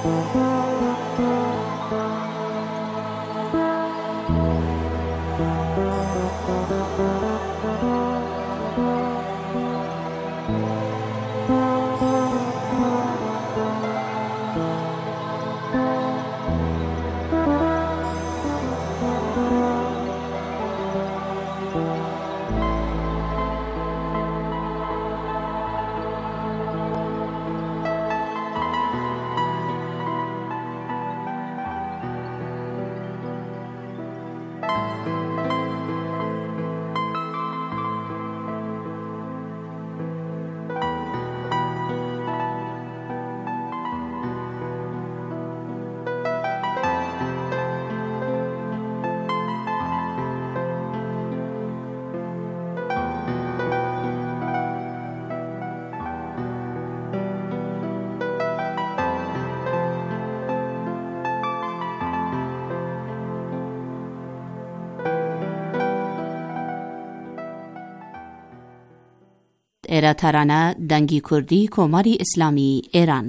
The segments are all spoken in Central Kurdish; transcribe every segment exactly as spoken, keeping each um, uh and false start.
ئێرە تەرانە دەنگی کوردی کۆماری ئیسلامی ئێران.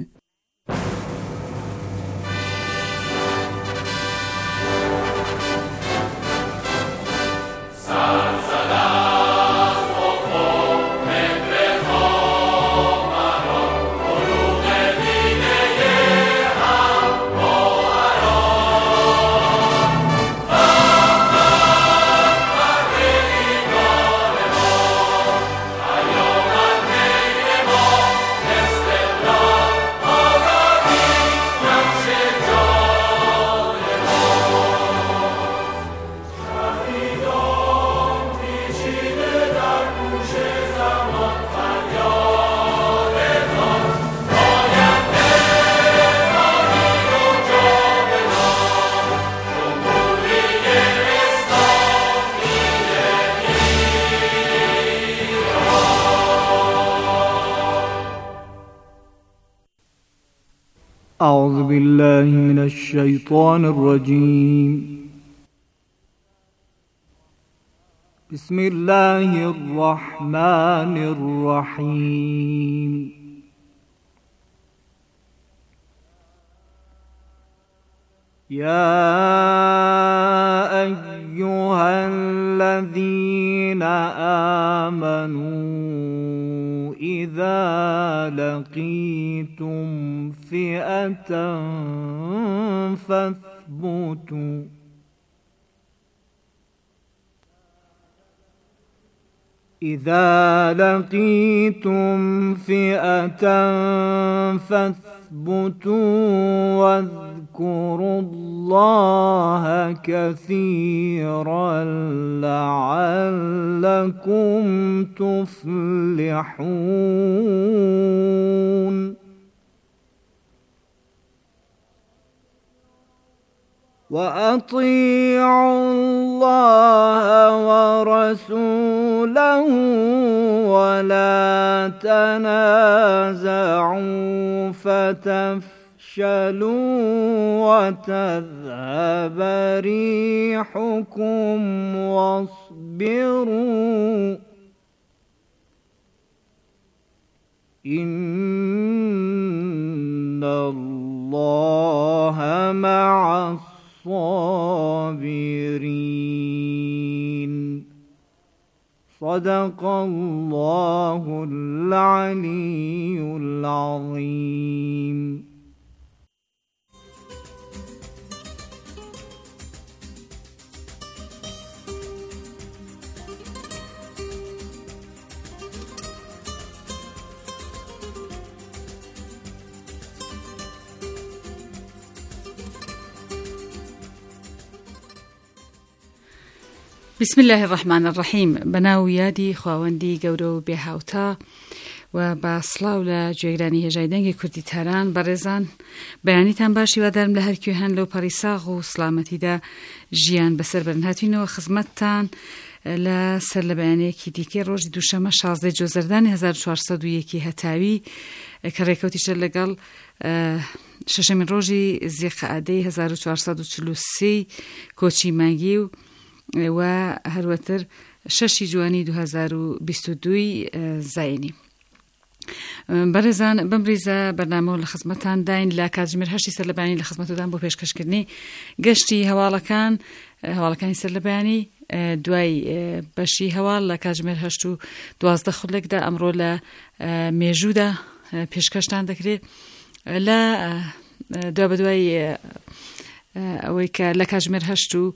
أعوذ بالله من الشيطان الرجيم. بسم الله الرحمن الرحيم. يا أيها الذين آمنوا إذا لقيتم فئة فاثبتوا إذا لقيتم فئة فاثبتوا واذكروا الله كثيرا لعلكم تفلحون. وأطيعوا الله ورسوله ولا تنازعوا فتفشلوا وتذهب ريحكم واصبروا إن الله مع الصابرين. صدق الله العلي العظيم. بسم الله الرحمن الرحیم. بەناو یادی خواوەندی گەورە و بێهاوتا و بە سڵاو لە گوێگرانی هێژای دەنگی کوردی تاران بەڕێزان، بەیانیتان باشی وادارم لە هەرکوێ هەن لەو پەڕی ساغ و سڵامەتیدا ژیان بەسەر بەرن هاتوینەوە خزمەتتان لە سەر لە بەیانەیەکی دیکەی ڕۆژی دووشەمە شازدەی جۆزەردانی هەزار و چوارسەد و یەکی هەتاوی کە ڕێکەوتیشە لەگەڵ شەشەمین ڕۆژی زیقعەدەی هەزار و چوارسەد و چل و سێ کۆچی مانگی و و هەروەتر شەشی جوانی دوو هەزار و بیست و دوو زاینی. بەڕێزان بەم ڕیزە بەرنامە لە خزمەتان داین لە کاتژمێر هەشتی سەرلەبیانی لە خزمەتتان بۆ پێشکەشکردنی گەشتی هەواڵەکان هەواڵەکانی سەرلەبیانی دوای بەشی هەواڵ لە کاتژمێر هەشت و دوازدە خولێکدا ئەمڕۆ لە مێژوودا پێشکەشتان دەکرێت لە دوا بەدوای ئەوەی کە لە کاتژمێر هەشت و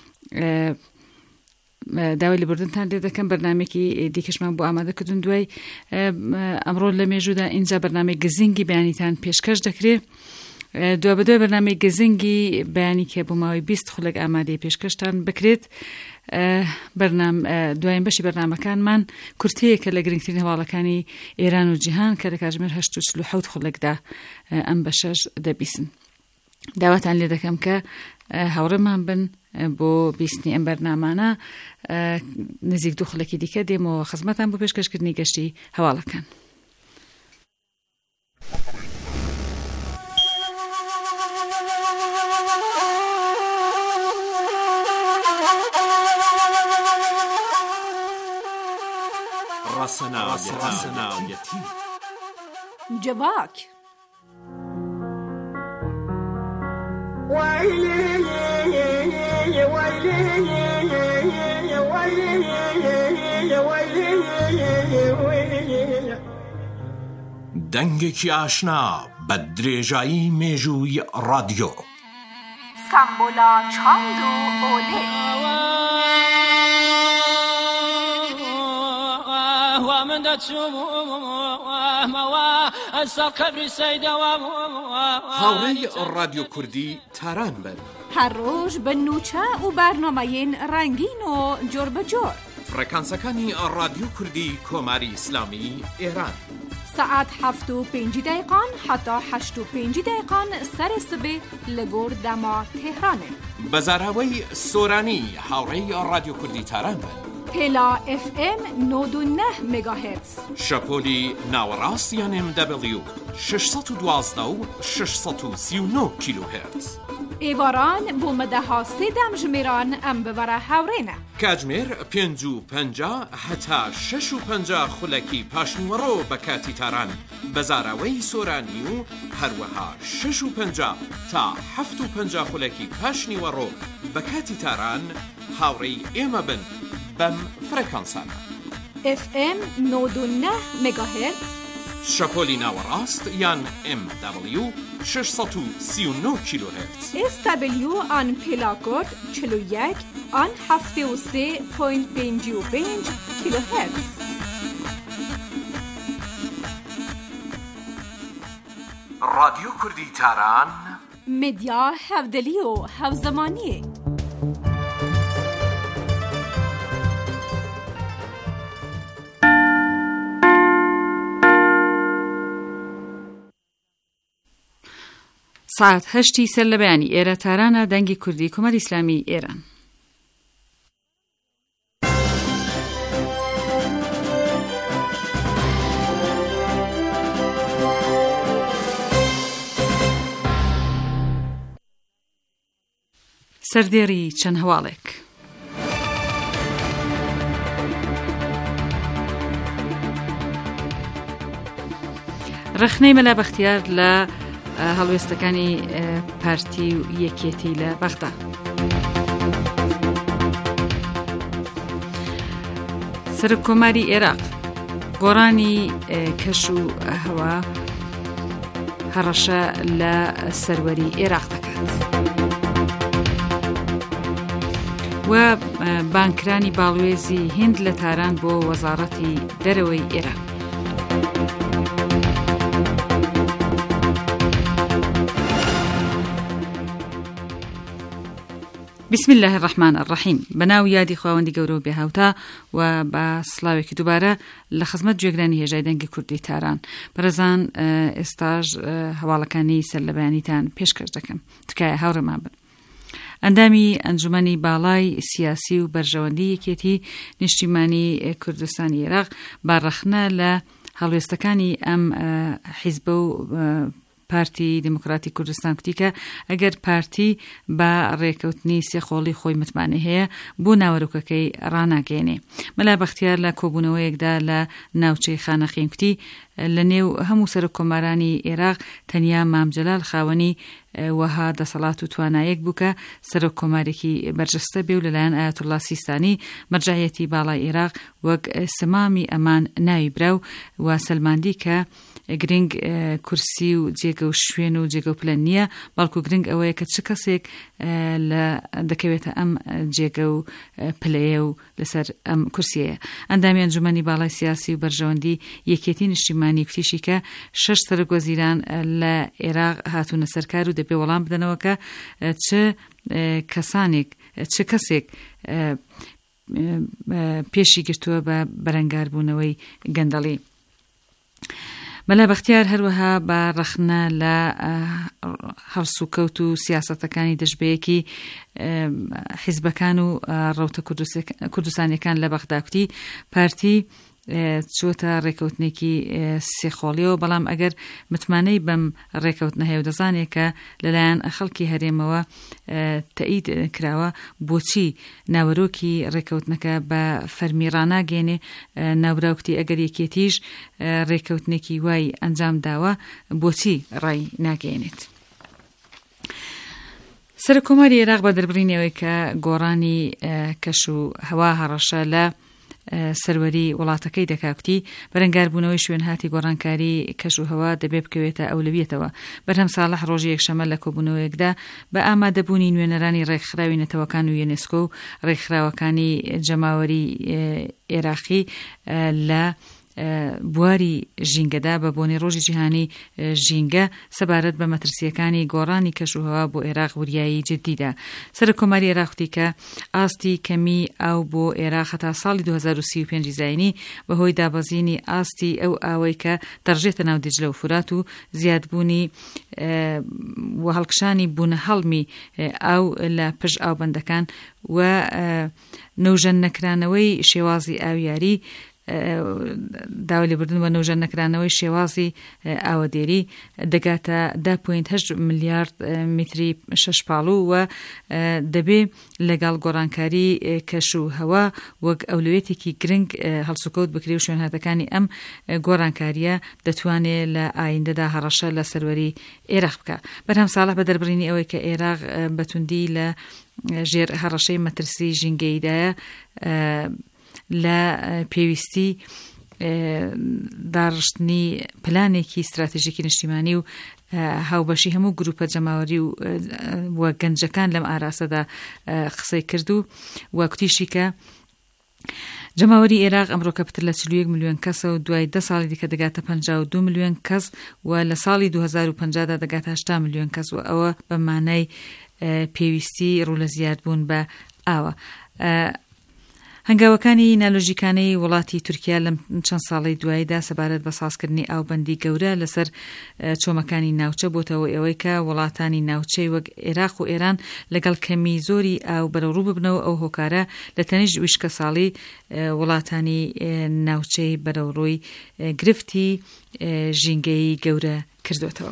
داوای لێبوردنتان لێ دەکەم بەرنامێکی دیکەشمان بۆ ئامادەکردن دوای ئەمڕۆ لە مێژوودا اینجا بەرنامەی گزینگی بەیانیتان پێشکەش دەکرێت دوا بەدوای بەرنامەی گزینگی بەیانی کە بۆ ماوەی بیست خولێک ئامادەی پێشکەشتان بکرێت بەرنام دوایین بەشی بەرنامەکانمان کورتەیەکە لە گرنگترین هەواڵەکانی ئێران و جیهان کە لە کاتژمێر هەشت و چل و حەوت خولێکدا ئەم بەشەش دەبیستن. داواتان لێ دەکەم کە هاوڕێمان بن بۆ بیستنی ئەم بەرنامانە نزیک دوو خولێکی دیکە دێمەوە خزمەتان بۆ پێشکەشکردنی گەشتی هەواڵەکان. ڕاسەناویەتی جەواک دەنگێکی ئاشنا بە درێژایی مێژووی ڕادیۆ سامبۆلا چاند و ئۆلێ هاوڕێی ڕادیۆ کوردی تاران بن هەر ڕۆژ بە نوچە و بەرنامەیەن ڕەنگین و جۆر بەجۆر فڕێکانسەکانی ڕادیۆ کوردی کۆماری ئیسلامی ئێران سەعات هەفت و پێنج دقیقان حتا هەشت و پێنج دقیقان سەرێ سبێ لە گۆر دەما تێهرانێ بەزاراوەی سۆرانی هاوڕێی ڕادیۆ کوردی تاران بن پێلا ئف ئێم نۆد و نە مێگاهێرتز شەپۆلی ناوەڕاست یان ئێم دەبلیو شەشسەد و دوازدە و شەشسەد و سی و نۆ کیلۆهێرتز ئێواران بۆ مەدەها سێدەم ژمێران ئەم ببەرە هاوڕێنە کاتژمێر پێنج و پەنجا هەتا شەش و پەنجا خولەکی پاشنیوەڕۆ بە کاتی تاران بەزاراوەی سۆرانی و هەروەها شەش و پەنجا تا هەفت و پەنجا خولەکی پاشنیوەڕۆ بە کاتی تاران هاوڕێی ئێمە بن بەم فڕێکانسانە ئف ئێم نۆد و نە مێگاهێرتز شەپۆلی ناوەڕاست یان ئێم دەبلیو شەشسەد و سی و نۆ کیلۆهێرتز ئێس دەبلیو ئان پێلاکۆد چل و یەک ئان هەفتێ و سێ پۆینت پێنج و پێنج کیلۆهێرتز ڕادیۆ کوردی تاران مدیا هەفدەلی و هەوزەمانیە ساعت هەشتی سەر لە بەیانی ئێرە تارانە دەنگی کوردی کۆماری ئیسلامی ئێران. سەردێڕی چەند هەواڵێک. ڕخنەی مەلا بەختیار لە هەڵوێستەکانی پارتی و یەکێتی لە بەغدا. سەرۆک کۆماری عێراق گۆڕانی کەش و هەوا هەڕەشە لە سەروەری عێراق دەکات و بانکرانی باڵوێزی هیند لە تاران بۆ وەزارەتی دەرەوەی ئێران. بسم الله الرحمن الرحیم. بەناو یادی خواوەندی گەورە و بێهاوتا و بە سڵاوێکی دووبارە لە خزمەت گوێگرانی هێژای دەنگی کوردی تاران. بەڕێزان ئێستاژ هەواڵەکانی سەر لە بەیانیتان پێشکەش دەکەم. تکایە هاوڕێمان بن. ئەندامی ئەنجومەنی باڵای سیاسی و بەرژەوەندی یەکێتی نیشتیمانی کوردستانی عێراق باڕەخنە لە هەڵوێستەکانی ئەم حیزبە و پارتی دموکراتی کوردستان کوتی کە ئەگەر پارتی بە ڕێکەوتنی سێخۆڵی خۆی متمانە هەیە بۆ ناوەرۆکەکەی ڕاناگەێنێ. مەلا بەختیار لە کۆبوونەوەیەکدا لە ناوچەی خانەخین کوتی لە نێو هەموو سەرۆک کۆمارانی عێراق تەنیا مام جەلال خاوەنی وەها دەسەڵات و توانایەک بوو کە سەرۆک کۆمارێکی بەرجەستە بێ و لەلایەن ئایەتوڵا سیستانی مەرجعیەتی باڵای عێراق وەک سەمامی ئەمان ناوی براو و سەلماندی کە گرنگ کورسی و جێگە و شوێن و جێگە و پلەن نییە، بەڵکو گرنگ ئەوەیە کە چ کەسێک لە دەکەوێتە ئەم جێگە و پلەیە و لەسەر ئەم کورسیەیە. ئەندامی ئەنجومەنی باڵای سیاسی و بەرژەوەندی یەکێتی نیشتیمانی کوتیشی کە شەش سەرۆکوەزیران لە عێراق هاتوونە سەرکار و دەبێ وەڵام بدەنەوە کە چ کەسانێک چ کەسێک پێشی گرتووە بە بەرەنگاربوونەوەی گەندەڵی. مەلا بەختیار هەروەها بە ڕەخنە لە هەڵسوکەوت و سیاسەتەکانی دەشبەیەکی حیزبەکان و ڕەوتە کوردستانیەکان لە بەغدا کوتی پارتی چۆتە ڕێکەوتنێکی سێخۆڵیەوە، بەڵام ئەگەر متمانەی بەم ڕێکەوتنە هەیە و دەزانێت کە لەلایەن خەڵکی هەرێمەوە تەئید کراوە بۆچی ناوەرۆکی ڕێکەوتنەکە بە فەرمی ڕاناگەێنێ. ناوراوکتی ئەگەر یەکێتیش ڕێکەوتنێکی وای ئەنجام داوە بۆچی ڕای ناگەێنێت. سەرۆکۆماری عێراق بە دەربڕینەوەی کە گۆڕانی کەش و هەوا هەڕەشە لە سەروەری وڵاتەکەی دەکاوتی بەرەنگاربوونەوەی شوێنهاتی گۆڕانکاری کەش و هەوا دەبێ بکەوێتە ئەولەویەتەوە. بەرهەم ساڵح ڕۆژی یەکشەمە لە کۆبوونەوەیەکدا بە ئامادەبوونی نوێنەرانی ڕێکخراوی نەتەوەکان و یونسکۆ و ڕێکخراوەکانی جەماوەری عێراقی لە بواری ژینگەدا بە بۆنی ڕۆژی جیهانی ژینگە سەبارەت بە مەترسیەکانی گۆڕانی کەش و هەوا بۆ عێراق وریایی جدیدا. سەرۆکۆماری عێراق وتی کە ئاستی کەمی ئاو بۆ عێراق هەتا ساڵی دوو هەزار و سی و پێنج زاینی بەهۆی دابەزینی ئاستی ئەو ئاوەی کە دەڕژێتە ناو دیجلە و فورات و زیادبوونی و هەڵکشانی بوونە هەڵمی ئاو لە پشت ئاوبەندەکان و نەوژەن نەکرانەوەی شێوازی ئاویاری داوای لێبوردن بە نەوژەن نەکرانەوەی شێوازی ئاوەدێری دەگاتە دا پۆینت هەشت ملیارد متری شەشپاڵوو و دەبێ لەگەڵ گۆڕانکاری کەش و هەوا وەک ئەولوێتێکی گرنگ هەڵسوکەوت بکرێ و شوێنهاتەکانی ئەم گۆڕانکاریە دەتوانێت لە ئایندەدا هەڕەشە لە سەروەری عێراق بکە. بەرهەم ساڵح بە دەربڕینی ئەوەی کە عێراق بەتوندی لە ژێر هەڕەشەی مەترسی ژینگەییدایە لە پێویستی داڕشتنی پلانێکی استراتیژیکی نیشتیمانی و هاوبەشی هەموو گروپە جەماوەری و گەنجەکان لەم ئاراسەدا قسەی کردو و کوتیشی کە جەماوەری عێراق ئەمڕۆکە پتر لە چل و یەک ملیۆن کەسە و دوای دە ساڵی دیکە دەگاتە پەنجا و دوو ملیۆن کەس و لە ساڵی دوو هەزار و پەنجادا دەگاتە هەشتا ملیۆن کەس و ئەوە بە مانای پێویستی ڕوو لە زیادبوون بە ئاوە. هەنگاوەکانی نالۆژیکانەی وڵاتی تورکیا لەم چەند ساڵی دواییدا سەبارەت بە سازکردنی ئاوبەندی گەورە لەسەر چۆمەکانی ناوچە بۆتەوە ئەوەی کە وڵاتانی ناوچەی وەک عێراق و ئێران لەگەڵ کەمی زۆری ئاو بەرەوڕوو ببنەوە ئەو هۆکارە لە تەنیشت ویشکە ساڵی وڵاتانی ناوچەی بەرەوڕووی گرفتی ژینگەی گەورە کردوێتەوە.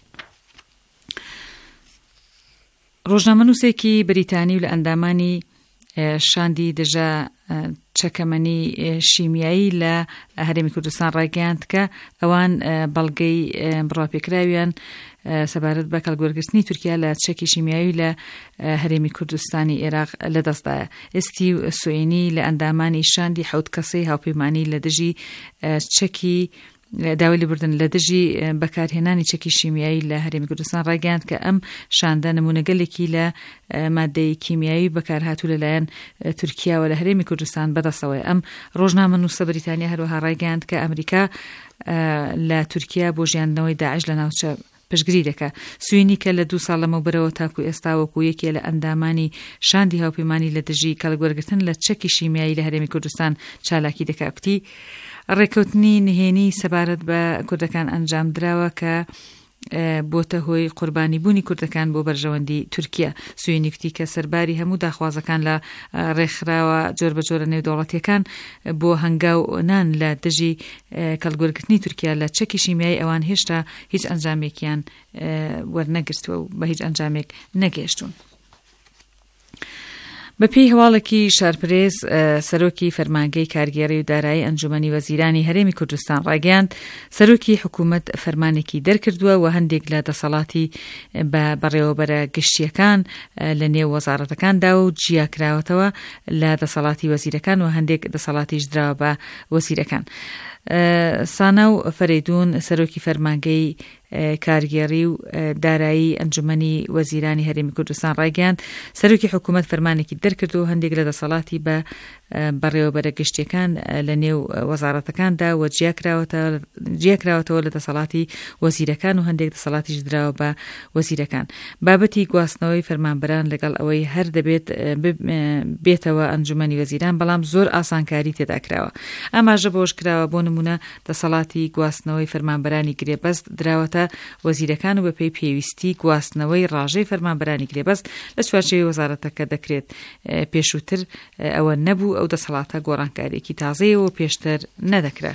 ڕۆژنامەنووسێکی بریتانی و لە ئەندامانی شاندی دژە چەکەمەنی شیمیایی لە هەرێمی کوردستان ڕایگەیاند کە ئەوان بەڵگەی بڕاپێکراویان سەبارەت بە کەڵگوەرگرتنی تورکیا لە چەکی شیمیایی لە هەرێمی کوردستانی عێراق لەدەستدایە. ئێستی سوئینی لە ئەندامانی شاندی حەوت کەسەی هاوپەیمانی لە دژی چەکی داوای لێبوردن لە دژی بەکارهێنانی چەکی شیمیایی لە هەرێمی کوردستان ڕایگەیاند کە ئەم شاندە نمونەگەلێکی لە مادەی کیمیایی بەکارهاتوو لەلایەن تورکیاوە لە هەرێمی کوردستان بەدەستەوەی. ئەم ڕۆژنامەنووسە بریتانیا هەروەها ڕایگەیاند کە ئەمریکا لە تورکیا بۆ ژیاندنەوەی داعش لە ناوچە پشتگیری دەکات. سوئینی کە لە دوو ساڵ لەمەوبەرەوە تاکو ئێستا وەکو یەکێ لە ئەندامانی شاندی هاوپەیمانی لە دژی کەڵگوەرگرتن لە چەکی شیمیایی لە هەرێمی کوردستان چالاکی دەکاتی. ڕێکەوتنی نهێنی سەبارەت بە کوردەکان ئەنجام دراوە کە بۆتە هۆی قوربانی بوونی کوردەکان بۆ بەرژەوەندی تورکیا. سوێنی کوتی کە سەرباری هەموو داخوازەکان لە ڕێکخراوە جۆر بە جۆرە نێودەوڵەتیەکان بۆ هەنگاونان لە دژی کەڵگوێرگرتنی تورکیا لە چەکی شیمیایی ئەوان هێشتا هیچ ئەنجامێکیان وەرنەگرتووە و بە هیچ ئەنجامێک نەگەیشتون. بەپێی هەواڵێکی شارپرێز سەرۆکی فەرمانگەی کارگێڕی و دارایی ئەنجومەنی وەزیرانی هەرێمی کوردستان ڕاگەیاند سەرۆکی حکوومەت فەرمانێکی دەرکردووە و هەندێک لە دەسەڵاتی بە بەڕێوەبەرە گشتیەکان لە نێو وەزارەتەکاندا و جیاکراوەتەوە لە دەسەڵاتی وەزیرەکان و هەندێک دەسەڵاتیش دراوە بە وەزیرەکان. ساناو فەرەیدون سەرۆکی فەرمانگەی کارگێڕی و دارایی ئەنجومەنی وەزیرانی هەرێمی کوردستان ڕاگەیاند سەرۆکی حکوومەت فەرمانێکی دەرکرد و هەندێک لە دەسەڵاتی بە بەڕێوەبەرە گشتیەکان لە نێو وەزارەتەکاندا و جیاکراوەتەوە لە دەسەڵاتی وەزیرەکان و هەندێک دەسەڵاتیش دراوە بە وەزیرەکان. بابەتی گواستنەوەی فەرمانبەران لەگەڵ ئەوەی هەر دەبێت بێتەوە ئەنجومەنی وەزیران، بەڵام زۆر ئاسانکاری تێدا کراوە. ئاماژە بۆش کراوە بۆ نمونە دەسەڵاتی گواستنەوەی فەرمانبەرانی گرێبەست دراوەتە وەزیرەکان و بەپێی پێویستی گواستنەوەی ڕاژەی فەرمانبەرانی گرێبەست لە چوارچێوەی وەزارەتەکە دەکرێت. پێشووتر ئەوە نەبوو، ئەو دەسەڵاتە گۆڕانکاریێکی تازەیەوە پێشتر نەدەکرا.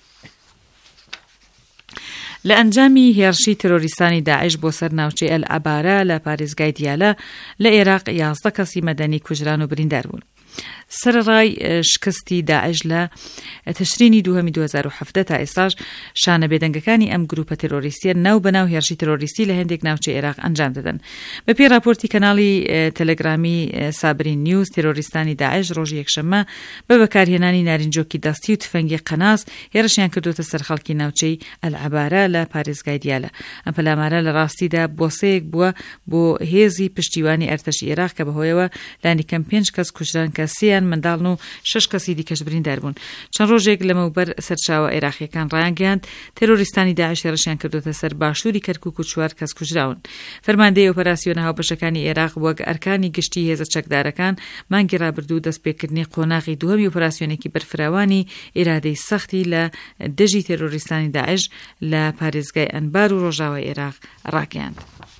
لە ئەنجامی هێرشی تەرۆریستانی داعش بۆ سەر ناوچەی ئەل-عەبارە لە پارێزگای دیالە لە عێراق یازدە کەسی مەدەنی کوژران و بریندار بوون. سەرڕای شکستی داعش لە تشرینی دووهەمی دوو هەزار و هەفت تا ئێستاش شانە بێدەنگەکانی ئەم گروپە تەرۆریستیە ناو بەناو هێرشی تەرۆریستی لە هەندێک ناوچەی عێراق ئەنجام دەدەن. بەپێی راپۆرتی کەناڵی تەلەگرامی سابرین نیوز، تەرۆریستانی داعش ڕۆژی یەکشەممە بە بەکارهێنانی نارنجۆکی دەستی و تفەنگی قەناس هێرشیان کردوتە سەر خەڵکی ناوچەی ئەل-عەبارە لە پارێزگای دیالە. ئەم پەلامارە لە ڕاستیدا بۆسەیەک بووە بۆ هێزی پشتیوانی ئەرتەشی عێراق کە بەهۆیەوە لانیکەم پێنج کەس کوژران کە سێیان منداڵن و شەش کەسی دیکەش بریندار بوون. چەند ڕۆژێک لەمەوبەر سەرچاوە عێراقیەکان ڕایانگەیاند تەرۆریستانی داعش هێرشیان کردوتە سەر باشووری کەرکووک و چوار کەس کوژراون. فەرماندەی ئۆپەراسیۆنە هاوبەشەکانی عێراق وەک ئەرکانی گشتی هێزە چەکدارەکان مانگی ڕابردوو دەستپێکردنی قۆناغی دووهەمی ئۆپەراسیۆنێکی بەرفراوانی ئێرادەی سەختی لە دژی تەرۆریستانی داعش لە پارێزگای ئەنبار و ڕۆژاوای عێراق ڕاگەیاند.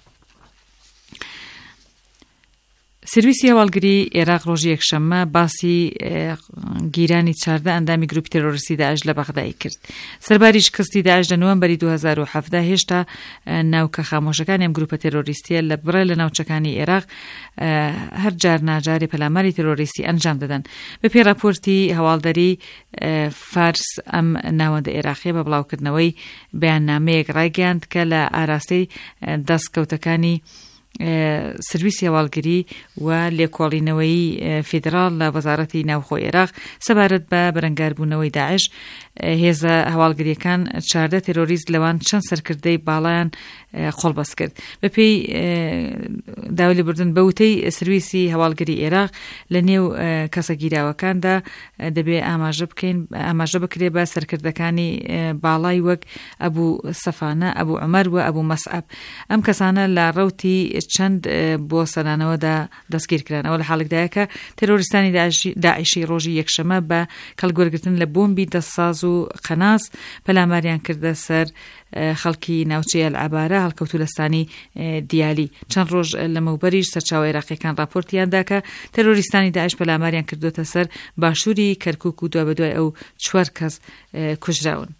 سرویسی هەواڵگری عێراق ڕۆژی یەکشەممە باسی گیرانی چاردە ئەندامی گروپی تەرۆریستی داعش لە بەغدای کرد. سەرباری شکستی داعش لە نۆڤەمبەری دوو هەزار و هەفت هێشتا ناوکە خامۆشەکانی ئەم گروپە تەرۆریستیە لە بڕە لە ناوچەکانی عێراق هەر جار ناجارێ پەلاماری تەرۆریستی ئەنجام دەدەن. بەپێی راپۆرتی هەواڵدەری فارس ئەم ناوەندە عێراقیە بە بڵاوکردنەوەی بەیاننامەیەک ڕایگەیاند کە لە ئاراستەی دەستکەوتەکانی سرویسی هەواڵگری و لێکۆڵینەوەی فیدراڵ لە وەزارەتی ناوخۆی عێراق سەبارەت بە بەرەنگاربوونەوەی داعش هێزە هەواڵگریەکان چاردە تێرۆریست لەوان چەند سەرکردەی باڵایان خۆڵبەست کرد. بەپێی داوای لێبوردن بە وتەی سرویسی هەواڵگری عێراق لە نێو کەسە گیراوەکاندا دەبێ ئاماژە بکەین ئاماژە بکرێ بە سەرکردەکانی باڵای وەک ئەبوو سەفانە، ئەبوو عومەر و ئەبوو مەسعەب. ئەم کەسانە لە ڕەوتی چەند بۆ سەرانەوەدا دەستگیر کران. ئەوە لە حاڵێکدایە کە تەرۆریستانی داعشی ڕۆژی یەکشەمە بە کەڵگوێرگرتن لە بۆمبی دەستساز و قەناس پەلاماریان کردە سەر خەڵکی ناوچەی ئەل-عەبارە هەڵکەوتو لەستانی دیالی. چەند ڕۆژ لەمەوبەریش سەرچاوە عێراقیەکان راپۆرتیاندا کە تەرۆریستانی داعش پەلاماریان کردوتە سەر باشووری کەرکووک و دوای بەدوای ئەو چوار کەس کوژراون.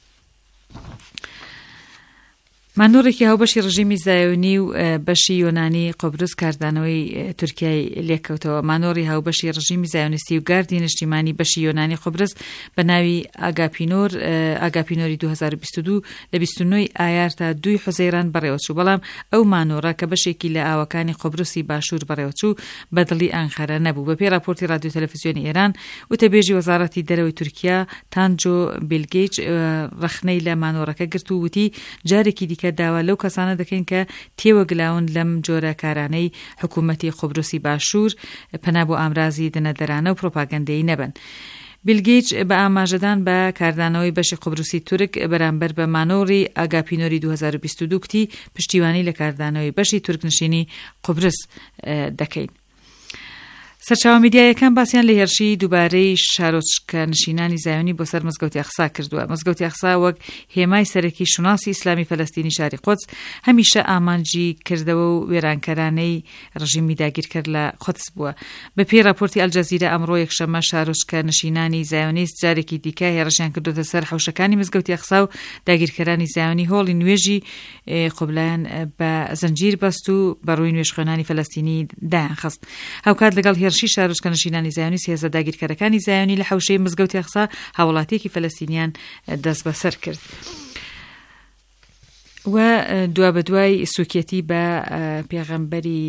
مانۆڕێکی هاوبەشی ڕژیمی زایۆنی و بەشی یۆنانی قۆبرس کاردانەوەی تورکیای لێکەوتەوە. مانۆڕی هاوبەشی ڕژیمی زایۆنیستی و گاردی نیشتیمانی بەشی یۆنانی قۆبرس بە ناوی ئاگاپینۆر ئاگاپینۆری دوو هەزار و بیست و دوو لە بیست و نۆی ئایار تا دووی حوزەیران بەڕێوەچوو، بەڵام ئەو مانۆڕە کە بەشێکی لە ئاوەکانی قۆبرسی باشوور بەڕێوەچوو بەدڵی ئەنقەرە نەبوو. بەپێی راپۆرتی رادیۆ تەلەڤیزیۆنی ئێران وتەبێژی وەزارەتی دەرەوەی تورکیا تانجۆ بیلگیچ ڕخنەی لە مانۆڕەکە گرت و وتی جارێکی دیکە داوا لەو کەسانە دەکەین کە تێوەگلاون لەم جۆرە کارانەی حکوومەتی قۆبرسی باشوور پەنا بۆ ئامرازی دنەدەرانە و پرۆپاگەندەیی نەبن. بیلگیچ بە ئاماژەدان بە کاردانەوەی بەشی قۆبرسی تورک بەرامبەر بە مانۆڕی ئاگاپینۆری دوو هەزار و بیست و دوو کتی پشتیوانی لە کاردانەوەی بەشی تورکنشینی قۆبرس دەکەین. سەرچاوە میدیایەکان باسییان لە هێرشی دووبارەی شارۆچکە نشینانی زایۆنی بۆ سەر مزگەوتی ئەقسا کردووە. مزگەوتی ئەقسا وەک هێمای سەرەکی شوناسی ئیسلامی فەلەستینی شاری قودس هەمیشە ئامانجی کردەوە و وێرانکەرانەی ڕژیمی داگیر کرد لە قودس بووە. بە پێی راپۆرتی ئەلجەزیرە ئەمڕۆ یەکشەممە شارۆچکە نشینانی زایۆنیست جارێکی دیکە هێرشیان کردوتە سەر حوشەکانی مزگەوتی ئەقسا و داگیرکەرانی زایۆنی هۆڵی نوێژی قوبلایان بە زەنجیر بەست و بەڕووی نوێژ خوێنانی فەلەستینی دایان خست. هاوکات لەگەڵ هێرشی شارۆچکە نشینانی زایۆنی سێزە داگیرکەرەکانی زایۆنی لە حوشەی مزگەوتی ئەقسا هاوڵاتیەکی فەلەستینیان دەست بەسەر کرد و دوا بە دوای سوکێتی بە پێغەمبەری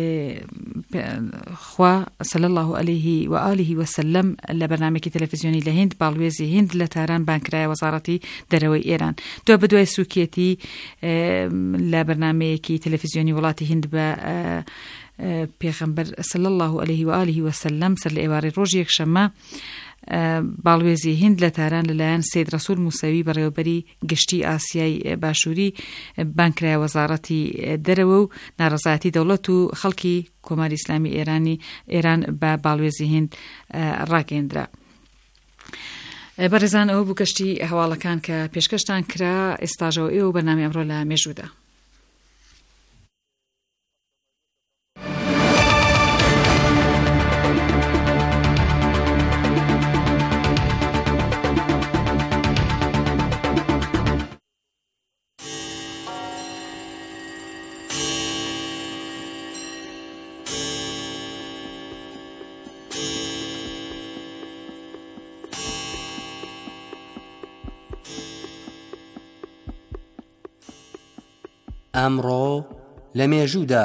خوا صلی الله علیه و آله و سلم لە بەرنامەیەکی تەلەڤیزیۆنی لە هیند باڵوێزی هیند لە تاران بانکرایە وەزارەتی دەرەوەی ئێران. دوا بە دوای سوکێتی لە بەرنامەیەکی تەلەڤیزیۆنی وڵاتی هیند بە پێغەمبەر صلی الله علیه و آله و سلم سەر لە ئێوارەی ڕۆژی یەکشەممە باڵوێزی هیند لە تاران لەلایەن سید ڕەسوول موسەوی بەڕێوەبەری گشتی ئاسیای باشووری بانکرایە وەزارەتی دەرەوە و ناڕەزایەتی دەوڵەت و خەڵکی کۆماری ئیسلامی ئێرانی ئێران بە باڵوێزی هیند ڕاگەیەندرا. بەڕێزان ئەوە بوو گەشتی هەواڵەکان کە پێشکەشتان کرا. ئێستاژەوە ئێوە بەرنامەی ئەمڕۆ لە مێژوودا. ئەمڕۆ لە مێژوودا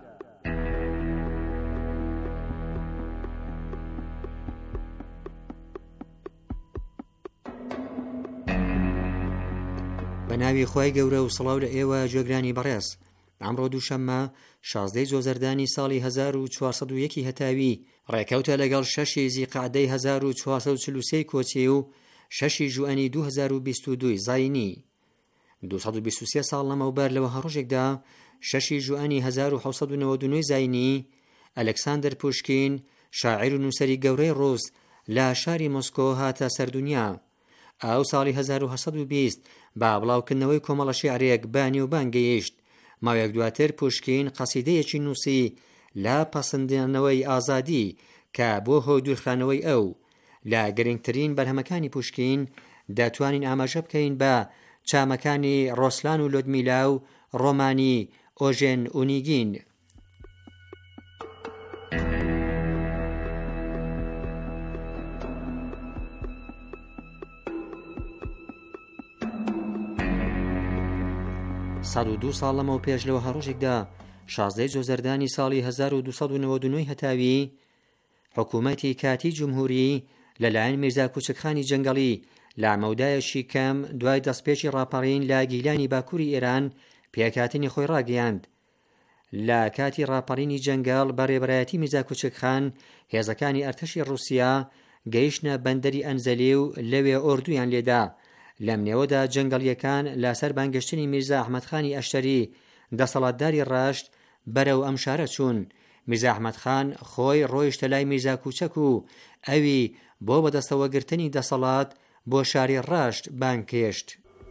بە ناوی خۆی گەورە و سڵاو لە ئێوە جێگرانی بەڕێز. ئەمڕۆ دووشەممە شازدەی زۆزەردانی ساڵی هەزار و چوارسەد و یەکی هەتاوی ڕێکەوتە لەگەڵ شەشی زیقعدەی هەزار و چوارسەد و چل و سێی کۆچی و شەشی ژوئەنی دوو هەزار و بیست و دووی زاینی. دووسەد و بیست و سێ ساڵ لەمەوبەر لەوە هەڕۆژێکدا شەشی ژوئەنی هەزار و حەوسەد و نەوەد و نۆی زاینی ئەلێکساندەر پوشکین شاعیر و نووسەری گەورەی ڕووس لە شاری مۆسکۆ هاتە سەردونیا. ئەو ساڵی هەزار و هەسەد و بیست با بڵاوکردنەوەی کۆمەڵە شیعرێک بانی و بانگەیشت. ماوەیەک دواتر پوشکین قەسیدەیەکی نووسی لە پەسەندێنەوەی ئازادی کە بۆ هۆی دوورخانەوەی ئەو. لە گرنگترین بەرهەمەکانی پوشکین دەتوانین ئاماژە بکەین بە چامەکانی ڕۆسلان و لۆدمیلا و ڕۆمانی ئۆژێن ئونیگین. سەد و دوو ساڵ لەمەوە پێش لەوە هەڕۆژێکدا شازدەی جۆزەردانی ساڵی هەزار و دووسەد و نەوەد و نۆی هەتاوی حکوومەتی کاتی جمهوری لەلایەن میرزا کوچکخانی جەنگەڵی لە مەودایەکی کەم دوای دەستپێکی ڕاپەڕین لە گیلانی باکووری ئێران پێکاتنی خۆی ڕاگەیاند. لە کاتی ڕاپەڕینی جەنگەڵ بە ڕێبەرایەتی میرزا کوچکخان هێزەکانی ئەرتەشی ڕووسیا گەیشتنە بەندەری ئەنزەلی و لەوێ ئۆردویان لێدا. لەم نێوەدا جەنگەڵیەکان لەسەر بانگەشتنی میرزا ئەحمەدخانی ئەشتەری دەسەڵاتداری ڕاشت بەرەو ئەم شارە چوون. میرزا ئەحمەدخان خۆی ڕۆیشتە لای میرزا کوچەک و ئەوی بۆ بەدەستەوەگرتنی دەسەڵات بۆ شاری ڕاشت بانگ کێشت.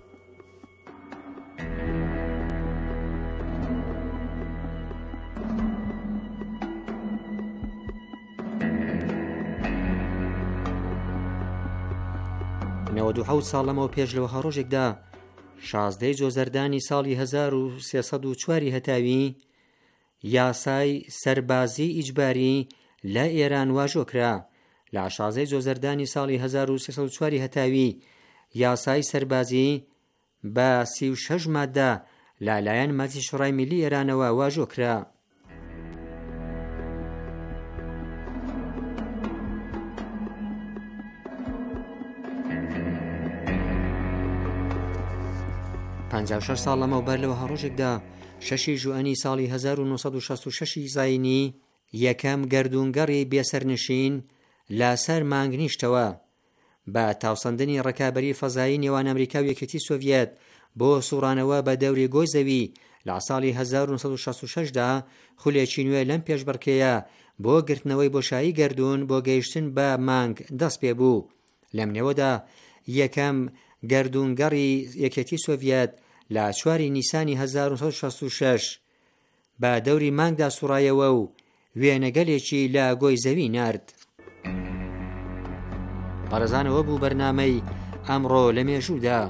نەوەد و حەوت ساڵ لەمەوە پێش لەوە هەڕۆژێکدا شازدەی جۆزەردانی ساڵی هەزار و سێسەد و چواری هەتاوی یاسای سەربازی ئیجباری لە ئێران واژۆکرا. لە شازدەی جۆزەردانی ساڵی هەزار و سێسەد و چواری هەتاوی یاسای سەربازی بە سی و شەش مادە لەلایەن مەجلیسی شوڕای میلی ئێرانەوە واژۆکرا. پەنجا و شەش ساڵ لەمەوبەر لەوە هەڕۆژێکدا شەشی ژوئەنی ساڵی هەزار و نۆسەد و شەست و شەشی زاینی یەکەم گەردوونگەڕی بێسەرنشین لە سەر مانگ نیشتەوە. بە تاوسەندنی ڕێکابەری فەزایی نێوان ئەمریکا و یەکێتی سۆڤیەت بۆ سوڕانەوە بە دەوری گۆی زەوی لە ساڵی هەزار و نۆسەد و شەست و شەشدا خولێکی نوێ لەم پێشبڕکێیە بۆ گرتنەوەی بۆشایی گەردوون بۆ گەیشتن بە مانگ دەست پێ بوو. لەم نێوەدا یەکەم گەردوونگەڕی یەکێتی سۆڤیەت لە چواری نیسانی هەزار و نۆ سەد و شەست و شەش بە دەوری مانگدا سوڕایەوە و وێنەگەلێکی لە گۆی زەوی نارد. بەڕێزانەوە بوو بەرنامەی ئەمڕۆ لە مێژوودا.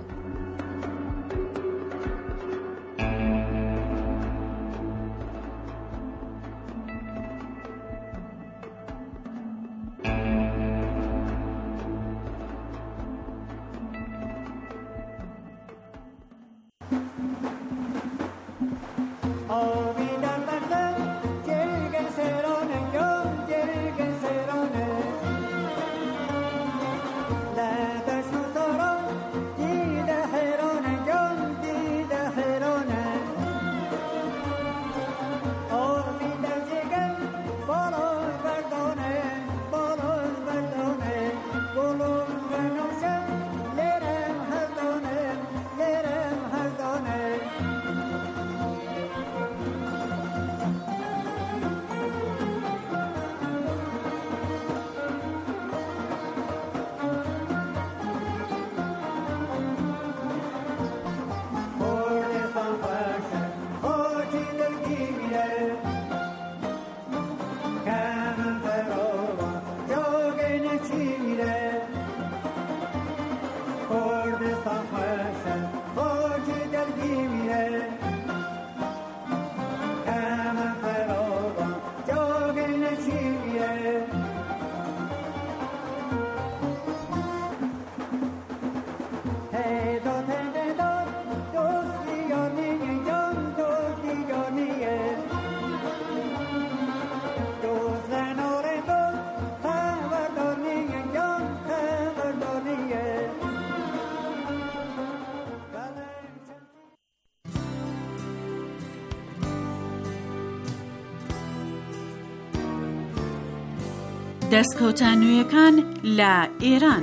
دەستکەوتە نوێیەکان لە ئێران.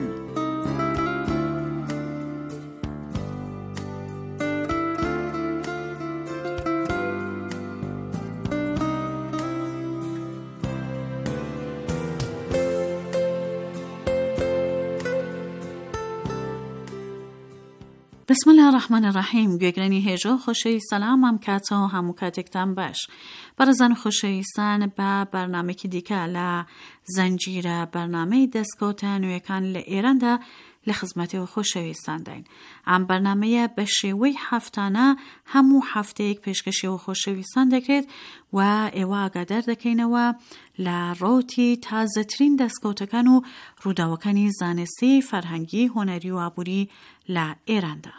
بسم الله الرحمن الرحیم. گوێگرانی هێژۆ خۆشەویستان ئەم کاتەوە هەموو کاتێکتان باش. بەڕێزان و خۆشەویستان بە بەرنامەیەکی دیکە لە زەنجیرە بەرنامەی دەستکەوتە نوێیەکان لە ئێراندا لە خزمەتەوە خۆشەویستان داین. ئەم بەرنامەیە بە شێوەی هەفتانە هەموو هەفتەیەک پێشکەشیەوە خۆشەویستان دەکرێت و ئێوە ئاگادار دەکەینەوە لە ڕۆتی تازەترین دەستکەوتەکان و ڕووداوەکانی زانستی، فەرهەنگی، هۆنەری و ئابووری لە ئێراندا.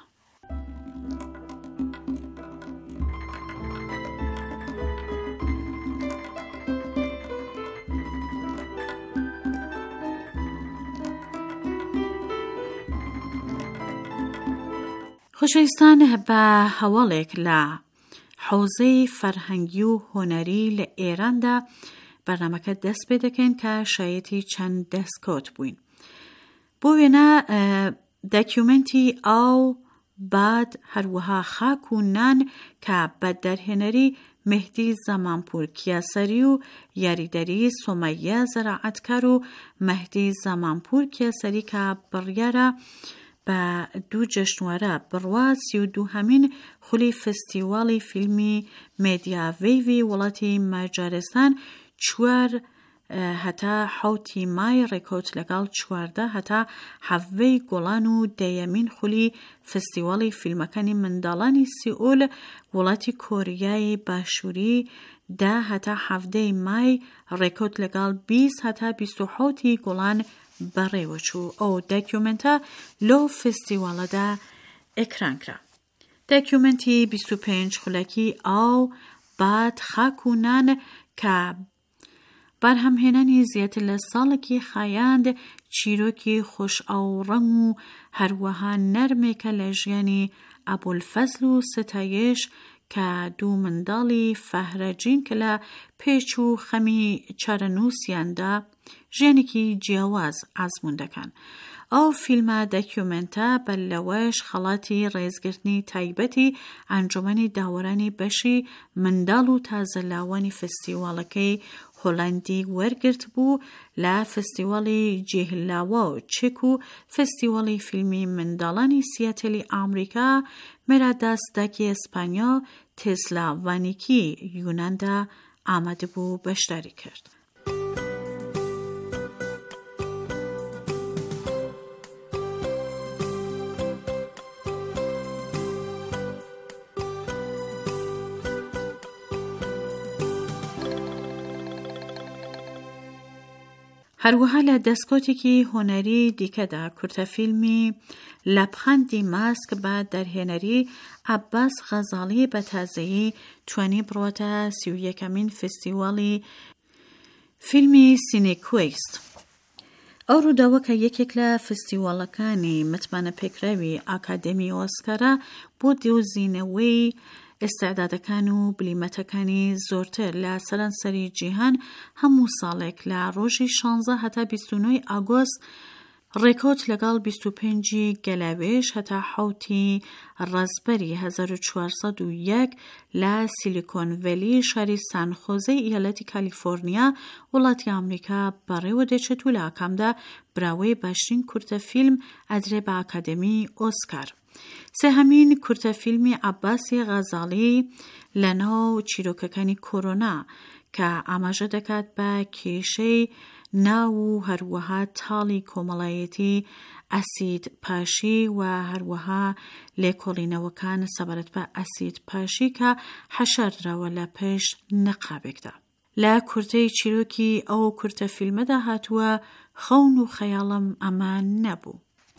خۆشەویستان بە هەواڵێک لە حوزەی فەرهەنگی و هۆنەری لە ئێراندا بەرنامەکە دەست پێ دەکەین کە شایەتی چەند دەستکەوت بووین. بۆ وێنە داکیومنتی ئاو، باد، هەروەها خاک و نان کە بە دەرهێنەری مهدی زەمانپور کیاسەری و یاریدەری سۆمەیە زەراعەتکار و مهدی زەمانپور کیاسەری کە بڕیارە بە دوو جەشنوارە بڕوا سی و دووهەمین خولی فستیواڵی فیلمی مێدیاڤێڤی وڵاتی ماجارستان چوار هەتا حوتی مای ڕێکۆت لەگەڵ چواردە هەتا حەڤەی گۆڵان و دەیەمین خولی فستیواڵی فیلمەکانی منداڵانی سیئۆل وڵاتی کۆریای باشووری دا هەتا حەڤدەی مای ڕێکۆت لەگەڵ بیست هەتا بیست و حوتی گۆڵان بەڕێوەچوو. ئەو داکیومنتە لۆ فستیواڵەدا ئێکرانکرا. داکیومنتی بیست و پێنج خولەکی ئاو، باد، خاک و نان کە بەرهەمهێنانی زیاتر لە ساڵێکی خایاند چیرۆکی خۆش ئاو ڕەنگ و هەروەها نەرمێکە لە ژیانی ئەبوولفەزل و ستایش کە دوو منداڵی فەهرەجین کە لە پێچ و خەمی چارەنووسیاندا ژیانێکی جیاواز ئازمون دەکەن. ئەو فیلمە داکیومنتە بەلەوەش خەڵاتی ڕێزگرتنی تایبەتی ئەنجومەنی داوەرانی بەشی منداڵ و تازەلاوانی فستیواڵەکەی هۆلندی وەرگرت بوو لە فستیواڵی جێهلاوە و چێک و فستیواڵی فیلمی منداڵانی سیاتلی ئامریکا مێراداستاکی ئەسپانیا تێسلا ڤانیکی یوناندا ئامادە بوو بەشداری کرد. هەروەها لە دەستکۆتێکی هۆنەری دیکەدا کورتەفیلمی لەبخەندی ماسک بە دەرهێنەری عەباس غەزاڵی بە تازەیی توانی بڕۆتە سی و یەکەمین فستیواڵی فیلمی سینێکوێست. ئەو ڕووداوە کە یەکێک لە فستیواڵەکانی متمانە پێکراوی ئاکادێمی ئۆسکارە بۆ دۆزینەوەی ئێستاعدادەکان و بلیمەتەکانی زۆرتر لە سەرانسەری جیهان هەموو ساڵێک لە ڕۆژی شانزە هەتا بیست و نۆی ئاگۆست ڕێکۆت لەگەڵ بیست و پێنجی گەلاوێژ هەتا حەوتی ڕەزبەری هەزار و چوارسەد و یەک لە سیلیکۆن ڤەلی شاری سان خۆزەی ئیالەتی کالیفۆرنیا وڵاتی ئەمریکا بەڕێوە دەچێت و لە ئاکامدا براوەی باشترین کورتەفیلم ئەدرێ بە ئاکادێمی ئۆسکار. سێهەمین کورتەفیلمی عەباسی غەزاڵی لە ناو چیرۆکەکانی کۆرۆنا کە ئاماژە دەکات بە کێشەی ناو و هەروەها تاڵی کۆمەڵایەتی ئەسید پاشی و هەروەها لێکۆڵینەوەکان سەبارەت بە ئەسید پاشی کە حەشاردراوە لە پێش نەقابێکدا. لە کورتەی چیرۆکی ئەو کورتەفیلمەدا هاتووە خەون و خەیاڵم ئەمان نەبوو.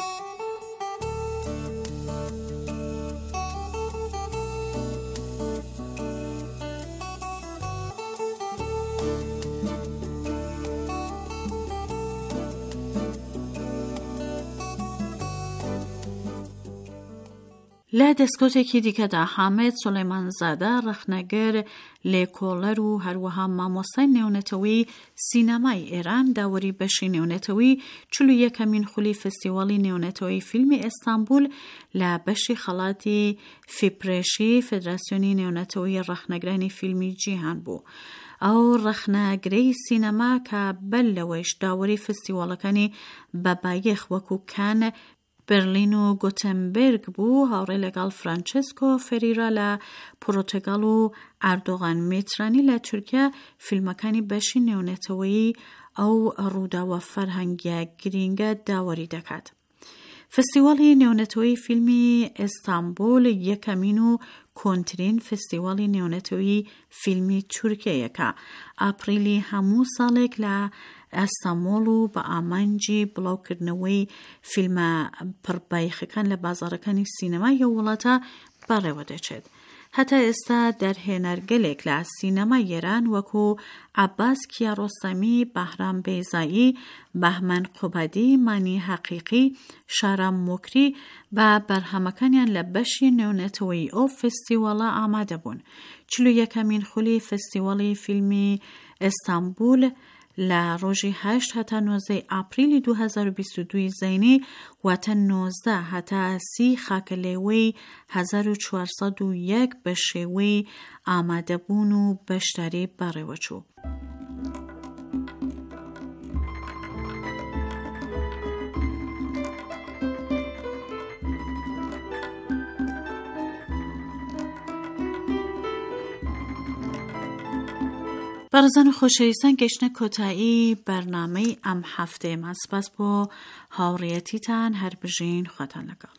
لە دەستکۆتێکی دیکەدا حامێد سولەیمانزادە ڕەخنەگەر لێکۆڵەر و هەروەها مامۆستای نێونەتەوەی سینەمای ئێران داوەری بەشی نێونەتەوەی چل و یەکەمین خولی فستیواڵی نێونەتەوەی فیلمی ئێستانبول لە بەشی خەڵاتی فیپرێشی فێدراسیۆنی نێونەتەوەی ڕەخنەگرانی فیلمی جیهان بوو. ئەو ڕەخنەگرەی سینەما کە بەل لەوەیش داوەری فستیواڵەکانی بەبایەخ وەکو کان، برلین و گۆتنبرگ بوو، هاوڕێ لەگەڵ فرانچسکۆ فێریرا لە پۆرتۆگاڵ و ئەردۆغان میترانی لە تورکیا فیلمەکانی بەشی نێونەتەوەی ئەو ڕووداوە فەرهەنگیە گرینگە داوەری دەکات. فستیواڵی نێونەتەوەی فیلمی ئێستانبول یەکەمین و کۆنترین فستیواڵی نێونەتەوەی فیلمی تورکیەیە کە ئاپریلی هەموو ساڵێک لە ئەستانبول و بە ئامانجی بڵاوکردنەوەی فیلمە پڕبایخەکان لە بازاڕەکانی سینەمای ئەو وڵاتە بەڕێوە دەچێت. هەتا ئێستا دەرهێنەرگەلێک لە سینەمای ئێران وەکو عەباس کیارۆستەمی، بەهرام بەیزایی، بەهمەن قوبادی، مانی حەقیقی، شارام موکری بە بەرهەمەکانیان لە بەشی نێونەتەوەی ئەو فستیواڵە ئامادە بوون. چل و یەکەمین خولی فستیواڵی فیلمی ئێستانبول لە ڕۆژی هەشت هەتا نۆزدەی ئاپریلی دوو هەزار و بیست و دوو زەینی واتە نۆزدە هەتا سی خاکەلێوەی هەزار و چوارسەد و یەک بە شێوەی ئامادەبوون و بەشداری بەڕێوەچوو. بەڕێزان و خۆشەویستان، گەشتنە کۆتایی بەرنامەی ئەم هەفتەیەمان. سپاس بۆ هاوڕێیەتیتان، هەر بژین خواتان لەگەڵ.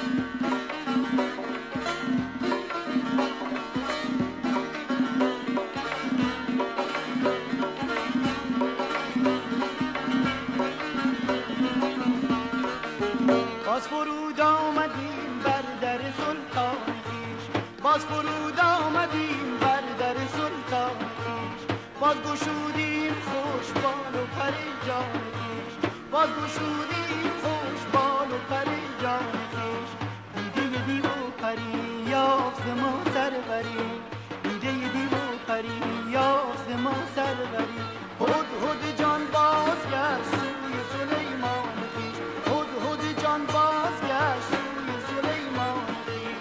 باز فرود آمدیم بر در سلطان خویش، باز فرود آمدیم بر در سلطان خویش، باز گشودیم خوش بال و پری جان خویش، باز گشودیم خوش بال و پری جان خویش. دیده دی و پری یافت ما سروری، دیده دی و پری یافت ما سروری. هد هد جان باز گشت سوی سلیمان خویش، هد هد جان باز گشت سوی سلیمان خویش.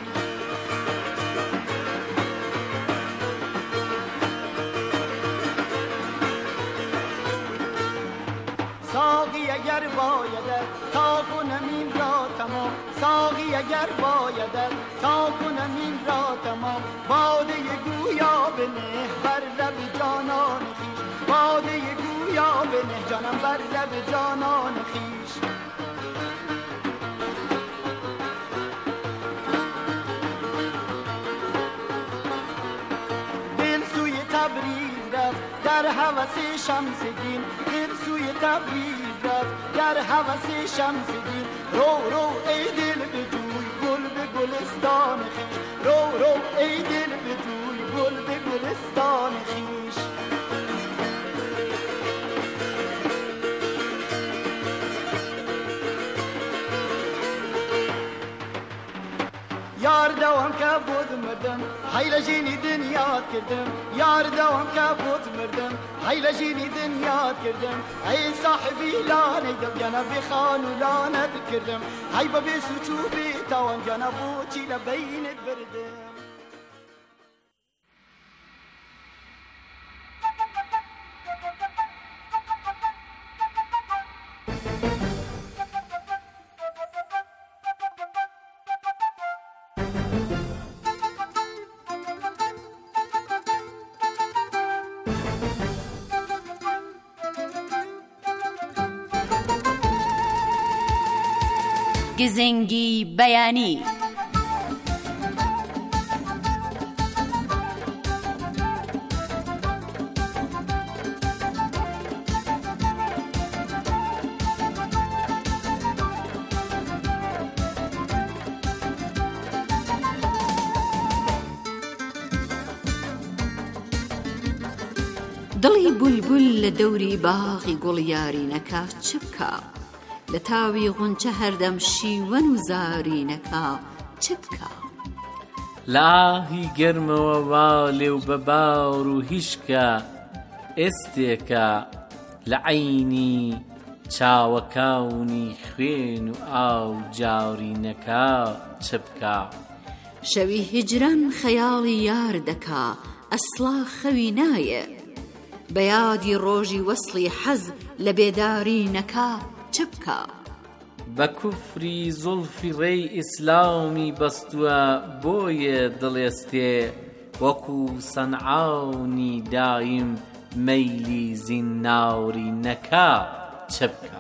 اگر بایدد تا کنم این را تمام، ساقی اگر بایدد تا کنم این را تمام. باده گویا بنه بر لب جانان خویش، باده گویا بنه جانم بر لب جانان خویش. تبریز رفت در هوس شمس دین، دل سوی تبریز رفت در هوس شمس دین. رو رو ای دل بجوی گل به گلستان خویش، رو رو ای دل بجوی گل به گلستان خویش. یار دوام که بود مردم حیل جینی دنیات کردم، یار دوام که بود مردم حیل جینی دنیات کردم. ای صاحبی لانه دم جنب خانو لانت کردم، ای بابی سوچو بی تاوان جنبو چی لبینت بردم. گزنگی بەیانی. دڵی بولبول لە دەوری باغی گوڵیارینەکە چ بکە؟ لە تاوی غونچە هەردەم شیوەن و زارینەکە چ بکە؟ لاهی گەرمەوە وا لێو بە باور و هیشکە ئێستێکە لە عەینی چاوەکاونی خوێن و ئاو جاورینەکە چ بکە؟ شەوی هیجران خەیاڵی یار دەکا ئەسڵا خەوی نایە، بە یادی ڕۆژی وەسڵی حەز لە بێدارینەکە چ بکە؟ بە کوفری زولفی ڕێی ئیسلامی بەستووە بۆیە دڵێستێ وەکو سەنعاونی دایم مەیلی زیناورینەکە چ بکە؟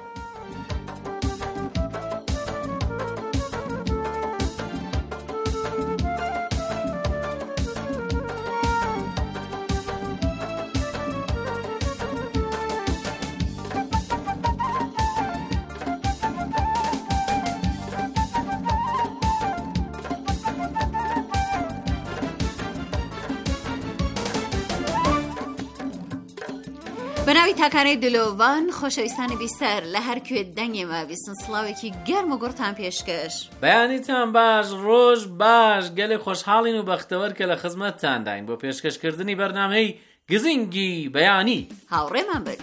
بەناوی تاکانەی دلۆڤان خۆشەویستانی بیسەر لە هەر کوێ دەنگێمە بیستن سڵاوێکی گەرم و گوڕتان پێشکەش. بەیانیتان باش، ڕۆژ باش، گەلێ خۆشحاڵین و بەختەوەر کە لە خزمەتتان داین بۆ پێشکەشکردنی بەرنامەی گزنگی بەیانی. هاوڕێمان بن.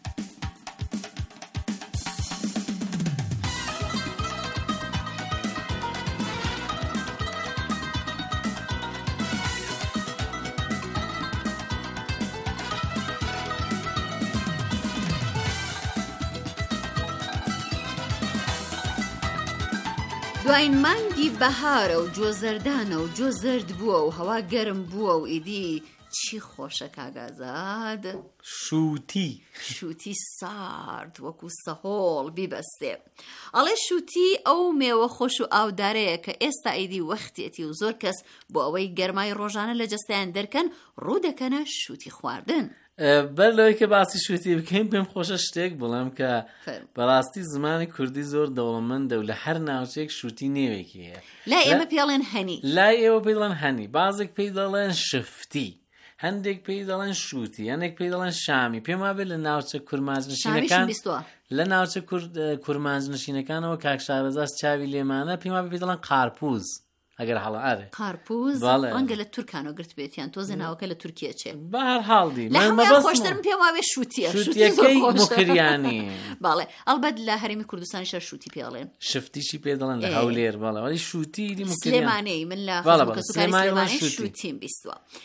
دوایین مانگی بەهارە و جۆ زەردانە و جۆ زرد بووە و هەوا گەرم بووە و ئیدی چی خۆشە کاگازاد؟ شووتی شووتی سارد وەکو سەهۆڵ بیبەستێ. ئەڵێ شووتی ئەو مێوە خۆش و ئاودارەیە کە ئێستا ئیدی وەختێتی و زۆر کەس بۆ ئەوەی گەرمای ڕۆژانە لە جەستەیان دەرکەن ڕوو دەکەنە شووتی خواردن. بەر لەوەی کە باسی شووتی بکەین پێم خۆشە شتێک بڵێم کە بەڕاستی زمانی کوردی زۆر دەوڵەمەندە و لە هەر ناوچێک شووتی نێوێکی هەیە. لای ئێمە پێڵێن هەنی، لای ئێوە پێی دەڵێن هەنی، بازێک پێی دەڵێن شفتی، هەندێک پێی دەڵێن شووتی، هەندێک پێی دەڵێن شامی. پێم وابێت لە ناوچە کورمانجنشینەکان لە ناوچە کورمانجنشینەکانەوە کاک شارەزا چاوی لێمانە پێم وابێت پێی دەڵێن قارپوز. ئەگەر هەڵە ئارێ قارپوز ڕەنگە لە تورکانەوە گرت بێتیان تۆزە ناوەکە لە تورکیە چێ بە هەر حاڵدی لە هەموویان خۆشترم پێم وابێت شووتیە، شووتیەکەی موکریانی. باڵێ ئەڵبەت لە هەرێمی کوردستانیشە شووتی پێڵێن، شفتیشی پێ دەڵێن لە هەولێر. باڵێ وەلی شووتی دی موکریانی سلێمانەی من لە خەسوکاری سلێمانی شووتیم بیستووە.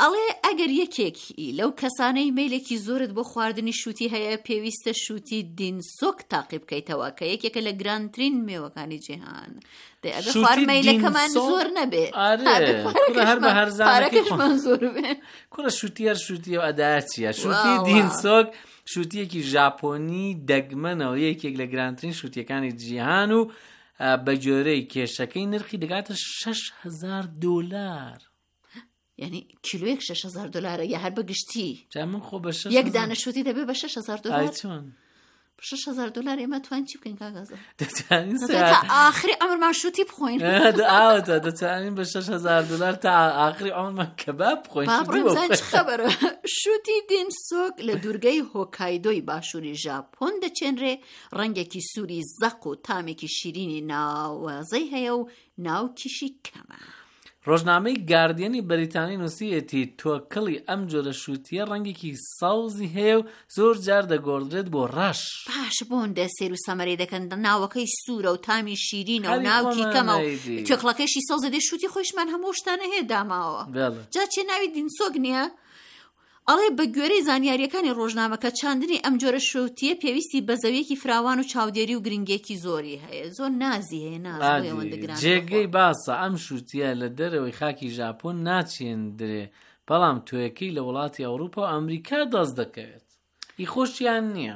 ئەڵێ ئەگەر یەکێکی لەو کەسانەی میلێکی زۆرت بۆ خواردنی شووتی هەیە پێویستە شووتی دینسۆک تاقی بکەیتەوە کە یەکێکە لە گرانترین میوەکانی جیهان. ئەگەر خوارد میلەکەمان زۆر نەبێ هەر بە هەرزانەکەشمان زۆر بێ کوڕە شووتی هەر شووتی و ئەدایە چییە؟ شووتی دینسۆک شووتیەکی ژاپۆنی دەگمەنەوە یەکێک لە گرانترین شووتیەکانی جیهان و بە جۆرەی کێشەکەی نرخی دەگاتە شەش هەزار دۆلار. یعنی کیلۆیەک شەش هەزار دۆلارە یا هەر بەگشتی من خۆ بە یەک دانە شووتی دەبێ بە شەش هەزار دۆلار. شەش هەزار دۆلار ئێمە توان چی بکەین کاگازە؟ تا ئاخری ئەمرمان شووتی بخۆین. ئاوەتە دەتوانین بە شەش هەزار دۆلار تا ئاخری ئەمرمان کەباب بخۆین. بابڕێمزان چ خەبەرە؟ شووتی دینسۆک لە دوورگەی هۆکایدۆی باشووری ژاپۆن دەچێنرێ، ڕەنگێکی سووری زەق و تامێکی شیرینی ناوازەی هەیە و ناوکیشی کەمە. ڕۆژنامەی گاردیانی بەریتانی نووسیەتی تۆکەڵی ئەم جۆرە شووتیە ڕەنگێکی ساوزی هەیە و زۆر جار دەگۆڕدرێت بۆ ڕەش. باش بۆن دە سێر و سەمەرەی دەکەن ناوەکەی سوورە و تامی شیرینە و ناوکی کەمە و تۆکڵەکەشی سەوزە دێ شووتی خۆشمان هەموو شتانە هەیە داماوە. جا چێ ناوی دینسۆک نییە؟ ئەڵێ بە گوێرەی زانیاریەکانی ڕۆژنامەکە چاندنی ئەم جۆرە شووتیە پێویستی بە زەویەکی فراوان و چاودێری و گرنگێکی زۆری هەیە. زۆر نازی هەیە ناز جێگەی باسە ئەم شووتیە لە دەرەوەی خاکی ژاپۆن ناچێندرێ، بەڵام تۆیەکەی لە وڵاتی ئەوروپا و ئەمریکا دەست دەکەوێت. ئی خۆشیان نییە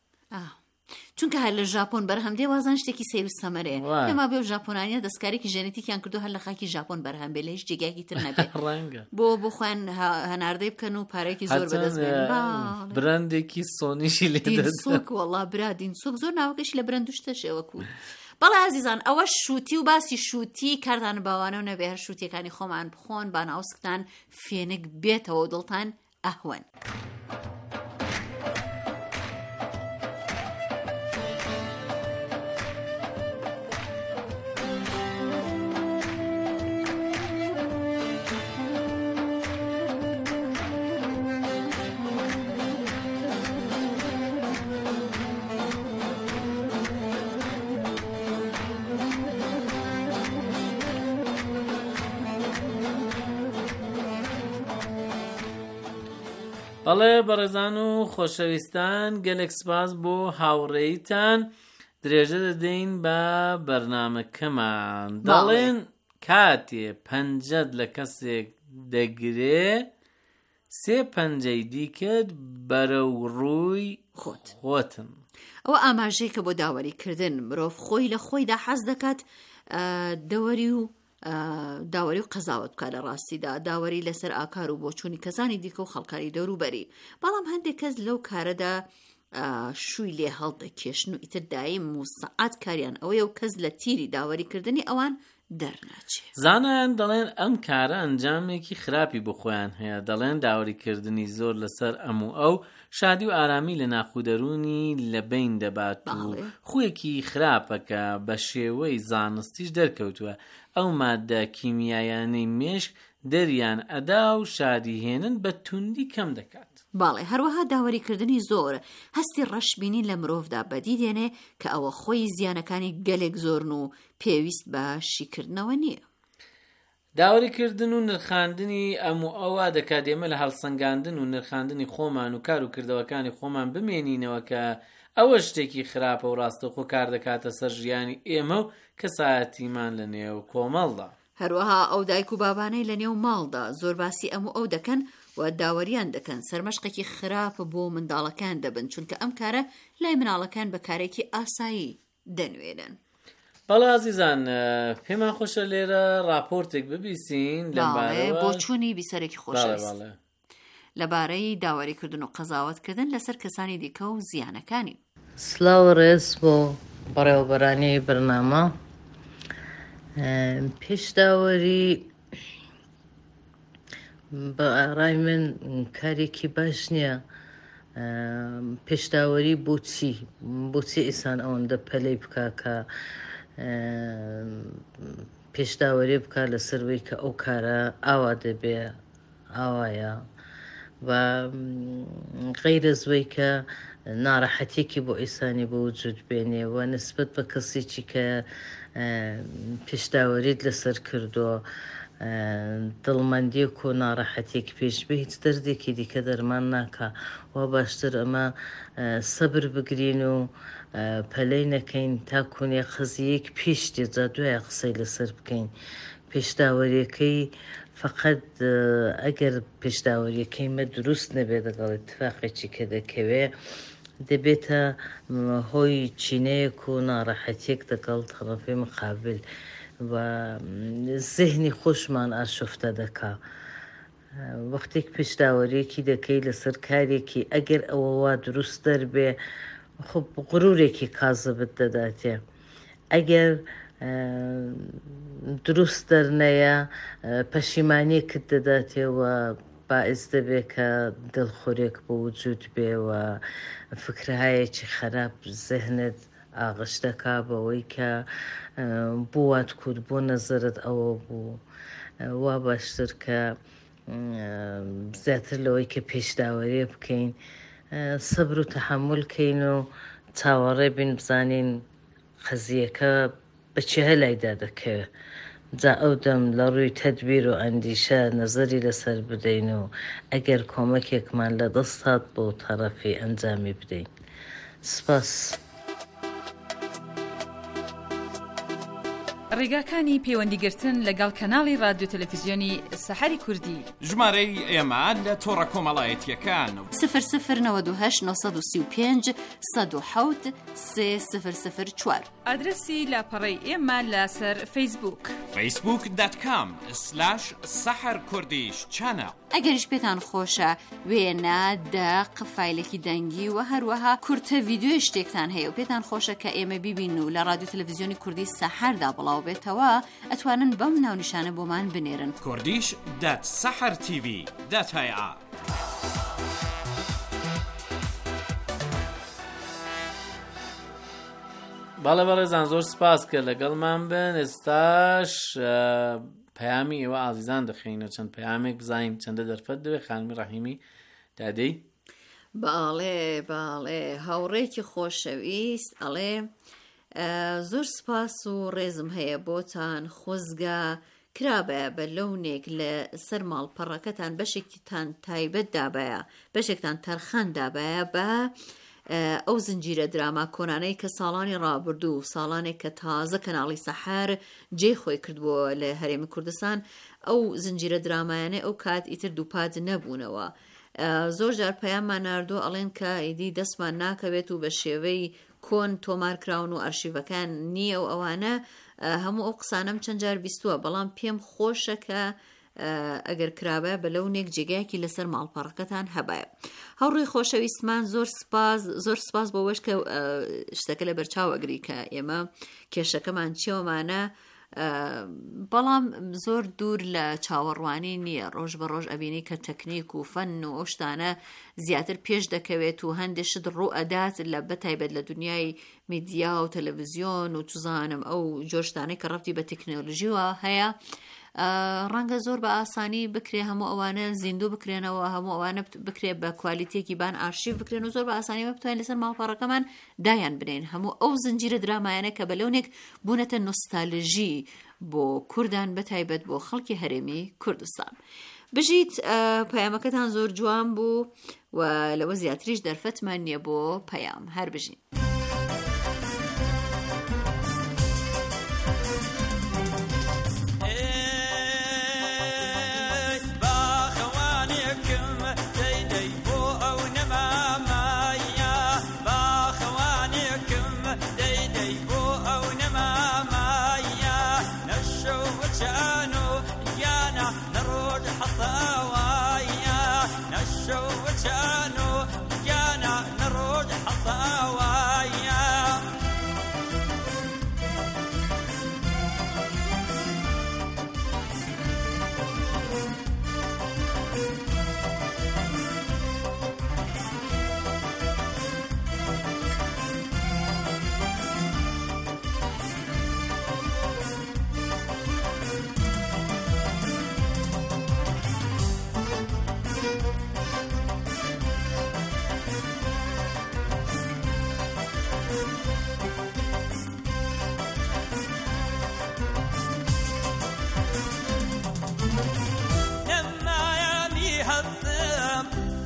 چونکە هەر لە ژاپۆن بەرهەم دێ وازان شتێکی سێر و سەمەرێ. ئێمە بێ ژاپۆنانیە دەستکارێکی ژێنێتیکیان کردو هەر لە خاکی ژاپۆن بەرهەم بێ لە هیچ جێگایەکی تر نەبێت بۆ بۆ خۆیان هەناردەی بکەن و پارێکی زۆر بەدەست بێن. برندێکی سۆنیشی لێ دینسۆک وەڵا برا دینسۆک زۆر ناوەکەشی لە برند و شتەشێوەکو. بەڵێ عزیزان ئەوە شووتی و باسی شووتی کاردان باوانە و نەبێ هەر شووتیەکانی خۆمان بخۆن با ناوسکتان فێنک بێتەوە و دڵتان ئەهوەن. بەڵێ بەڕێزان و خۆشەویستان گەلێک سپاس بۆ هاوڕێیتان درێژە دەدەین بە بەرنامەکەمان. دەڵێن کاتێ پەنجەت لە کەسێک دەگرێ سێ پەنجەی دیکەت بەرەو ڕووی خۆتن. ئەوە ئاماژەیە کە بۆ داوەریکردن مرۆڤ خۆی لە خۆیدا حەز دەکات دەوەری و داوەری و قەزاوت بکات لە ڕاستیدا، داوەری لەسەر ئاکار و بۆچوونی کەسانی دیکە و خەڵکاری دەوروبەری. بەڵام هەندێک کەس لەو کارەدا شووی لێ هەڵدەکێشن و ئیتر دایم و سەعات کاریان ئەوەیە و کەس لە تیری داوەریکردنی ئەوان دەرناچێت. زانایان دەڵێن ئەم کارە ئەنجامێکی خراپی بۆ خۆیان هەیە. دەڵێن داوەریکردنی زۆر لەسەر ئەم و ئەو شادی و ئارامی لە ناخودەرونی لە بین دەبات و خوێکی خراپەکە بە شێوەی زانستیش دەرکەوتووە. ئەو مادە کیمیایانەی مێشک دەریان ئەدا و شادی هێنن بە توندی کەم دەکات. باڵێ هەروەها داوەریکردنی زۆر هەستی ڕەشبینی لە مرۆڤدا بەدی دێنێ کە ئەوە خۆی زیانەکانی گەلێک زۆرن و پێویست بە شیکردنەوە نییە. داوەریکردن و نرخاندنی ئەم و ئەوە دەکات ئێمە لە هەڵسەنگاندن و نرخاندنی خۆمان و کار و کردەوەکانی خۆمان بمێنینەوە کە ئەوە شتێکی خراپە و ڕاستەخۆ کار دەکاتە سەر ژیانی ئێمە و کەسایەتیمان لە نێو کۆمەڵدا. هەروەها ئەو دایک و بابانەی لە نێو ماڵدا زۆر باسی ئەم و ئەو دەکەن و داوەریان دەکەن سەرمەشقێکی خراپە بۆ منداڵەکان دەبن چونکە ئەم کارە لای مناڵەکان بە کارێکی ئاسایی دەنوێنن. بەڵێ عزیزان پێمان خۆشە لێرە راپۆرتێک ببیسین لەبارەی بۆ چوونی بیسەرێکی خۆشەویست لەبارەی داوەریکردن و قەزاوەتکردن لەسەر کەسانی دیکە و زیانەکانی. سلااو ڕێز بۆ بەڕێوەبەرانی بەرنامە. پێشداوەری بە ئاڕای من کارێکی باش نییە. پێشداوەری بۆچی بۆچی ئیسان ئەوەندە پەلەی بکا کە پێشداوەری بکە لەسەروەی کە ئەو کارە ئاوا دەبێ ئاوایە و غەیرە زوەی کە ناڕەحەتێکی بۆ ئیسانی بە وجود بێنێ و نسبەت بە کەسێکی کە پێشداوەریت لەسەر کردووە دڵمەندیەک و ناڕەحەتێک پێشبێ هیچ دەردێکی دیکە دەرمان ناکە وا باشتر ئەمە سەبر بگرین و پەلەی نەکەین تاکوونێ قزیەک پێش دێجا دوای قسەی لەسەر بکەین. پێشداوەریەکەی فقط ئەگەر پێشداوەریەکەی مە دروست نەبێت لەگەڵ اتفاقێکی کە دەکەوێ دەبێتە هۆی چینەیەک و ناڕەحەتێک دەگەڵ تەرەفی مقابل و زێهنی خۆشمان ئاشۆفتە دەکا. وەختێک پێشداوەریەکی دەکەی لەسەر کارێکی ئەگەر ئەوە وا دروست دەربێ خب غرورێکی کازەبت دەداتێ. ئەگەر دروست دەرنەیە پەشیمانیەکت دەداتێەوە باعث دەبێت کە دڵخۆرێک بە وجود بێەوە فکرهایەکی خراپ زەهنت ئاغش دەکا بەوەی کە بوات کورد بۆ نەزەرت ئەوە بوو. وا باشتر کە زیاتر لەوەی کە پێشداوەریە بکەین سەبر و تەحملکەین و چاوەڕێ بین بزانین قەزیەکە بەچی هەلایدا دەکەوێت. جا ئەو دەم لە ڕووی تەدبیر و ئەندیشە نەزەری لەسەر بدەین و ئەگەر کۆمەکێکمان لە دەست هات بۆ تەرەفی ئەنجامی بدەین. سپاس. ڕێگاکانی پەیوەندیگرتن لەگەڵ کەناڵی رادیۆ تەلەڤیزیۆنی سەحەری کوردی ژمارەی ئێمە لە تۆڕە کۆمەڵایەتیەکان سفر سفر نەوەد و هەشت نۆسەد و سی و پێنج سەد و حەوت سێ سفر سفر چوار. ئادرسی لاپەڕەی ئێمە لەسەر فەیسبووک فەیسبووک دات کام سلاش سەحەر کوردیش چانە. ئەگەریش پێتان خۆشە وێنە دەق فایلێکی دەنگی و هەروەها کورتە ڤیدیۆی شتێکتان هەیە و پێتان خۆشە کە ئێمە بیبین و لە رادیۆ تەلەڤیزیۆنی کوردی سەحەردا بڵاو بێتەوە ئەتوانن بەم ناونیشانە بۆمان بنێرن. کوردیش دات سەحەر تیڤی دات هەیە. باڵە بەڕێزان زۆر سپاس کە لەگەڵمان بن. ئێستاش پەیامی ئێوە ئازیزان دەخینە چەند پەیامێک بزانین چەندە دەرفەت دەوێت. خانمی ڕەحیمی دادەی. باڵێ باڵێ هاوڕێکی خۆشەویست ئەڵێ زۆر سپاس و ڕێزم هەیە بۆتان خۆزگا کرابە بە لەونێک لە سەر ماڵپەڕەکەتان بەشێکتان تایبەت دابایە بەشێکتان تەرخان دابایە بە ئەو زنجیرە دراما کۆنانەی کە ساڵانی ڕابردوو ساڵانێک کە تازە کەناڵی سەحەر جێ خۆی کردبووە لە هەرێمی کوردستان ئەو زنجیرە درامایانە ئەو کات ئیتر دووپات نەبوونەوە. زۆر جار پەیاممان ناردووە ئەڵێن کە ئیدی دەستمان ناکەوێت و بە شێوەی کۆن تۆمارکراون و ئارشیڤەکان نییە و ئەوانە هەموو ئەو قسانەم چەند جار بیستووە بەڵام پێم خۆشە کە ئەگەر کرابە بە لەونێک جێگایەکی لەسەر ماڵپەڕەکەتان هەبایە. هەوڕێی خۆشەویستمان زۆر سپاس زۆر سپاس بۆ وەش کە شتەکە لە بەرچاوەگری کە ئێمە کێشەکەمان چێوەمانە بەڵام زۆر دوور لە چاوەڕوانی نییە. ڕۆژ بە ڕۆژ ئەبینی کە تەکنیک و فەن و ئەو شتانە زیاتر پێش دەکەوێت و هەندێک شت ڕوو ئەدات لە بەتایبەت لە دنیای میدیا و تەلەڤیزیۆن و چزانم ئەو جۆشتانەی کە ڕەبتی بە تەکنۆلۆژیوە هەیە ڕەنگە زۆر بە ئاسانی بکرێ هەموو ئەوانە زیندوو بکرێنەوە هەموو ئەوانە بکرێ بە کوالیتێکی بان ئارشیڤ بکرێن و زۆر بە ئاسانی بتوانین لەسەر ماڵپەڕەکەمان دایان بنێن هەموو ئەو زنجیرە درامایانە کە بەلەونێک بوونەتە نۆستالژی بۆ کوردان بەتایبەت بۆ خەڵکی هەرێمی کوردستان. بژیت پەیامەکەتان زۆر جوان بوو و لەوە زیاتریش دەرفەتمان نییە بۆ پەیام هەر بژین.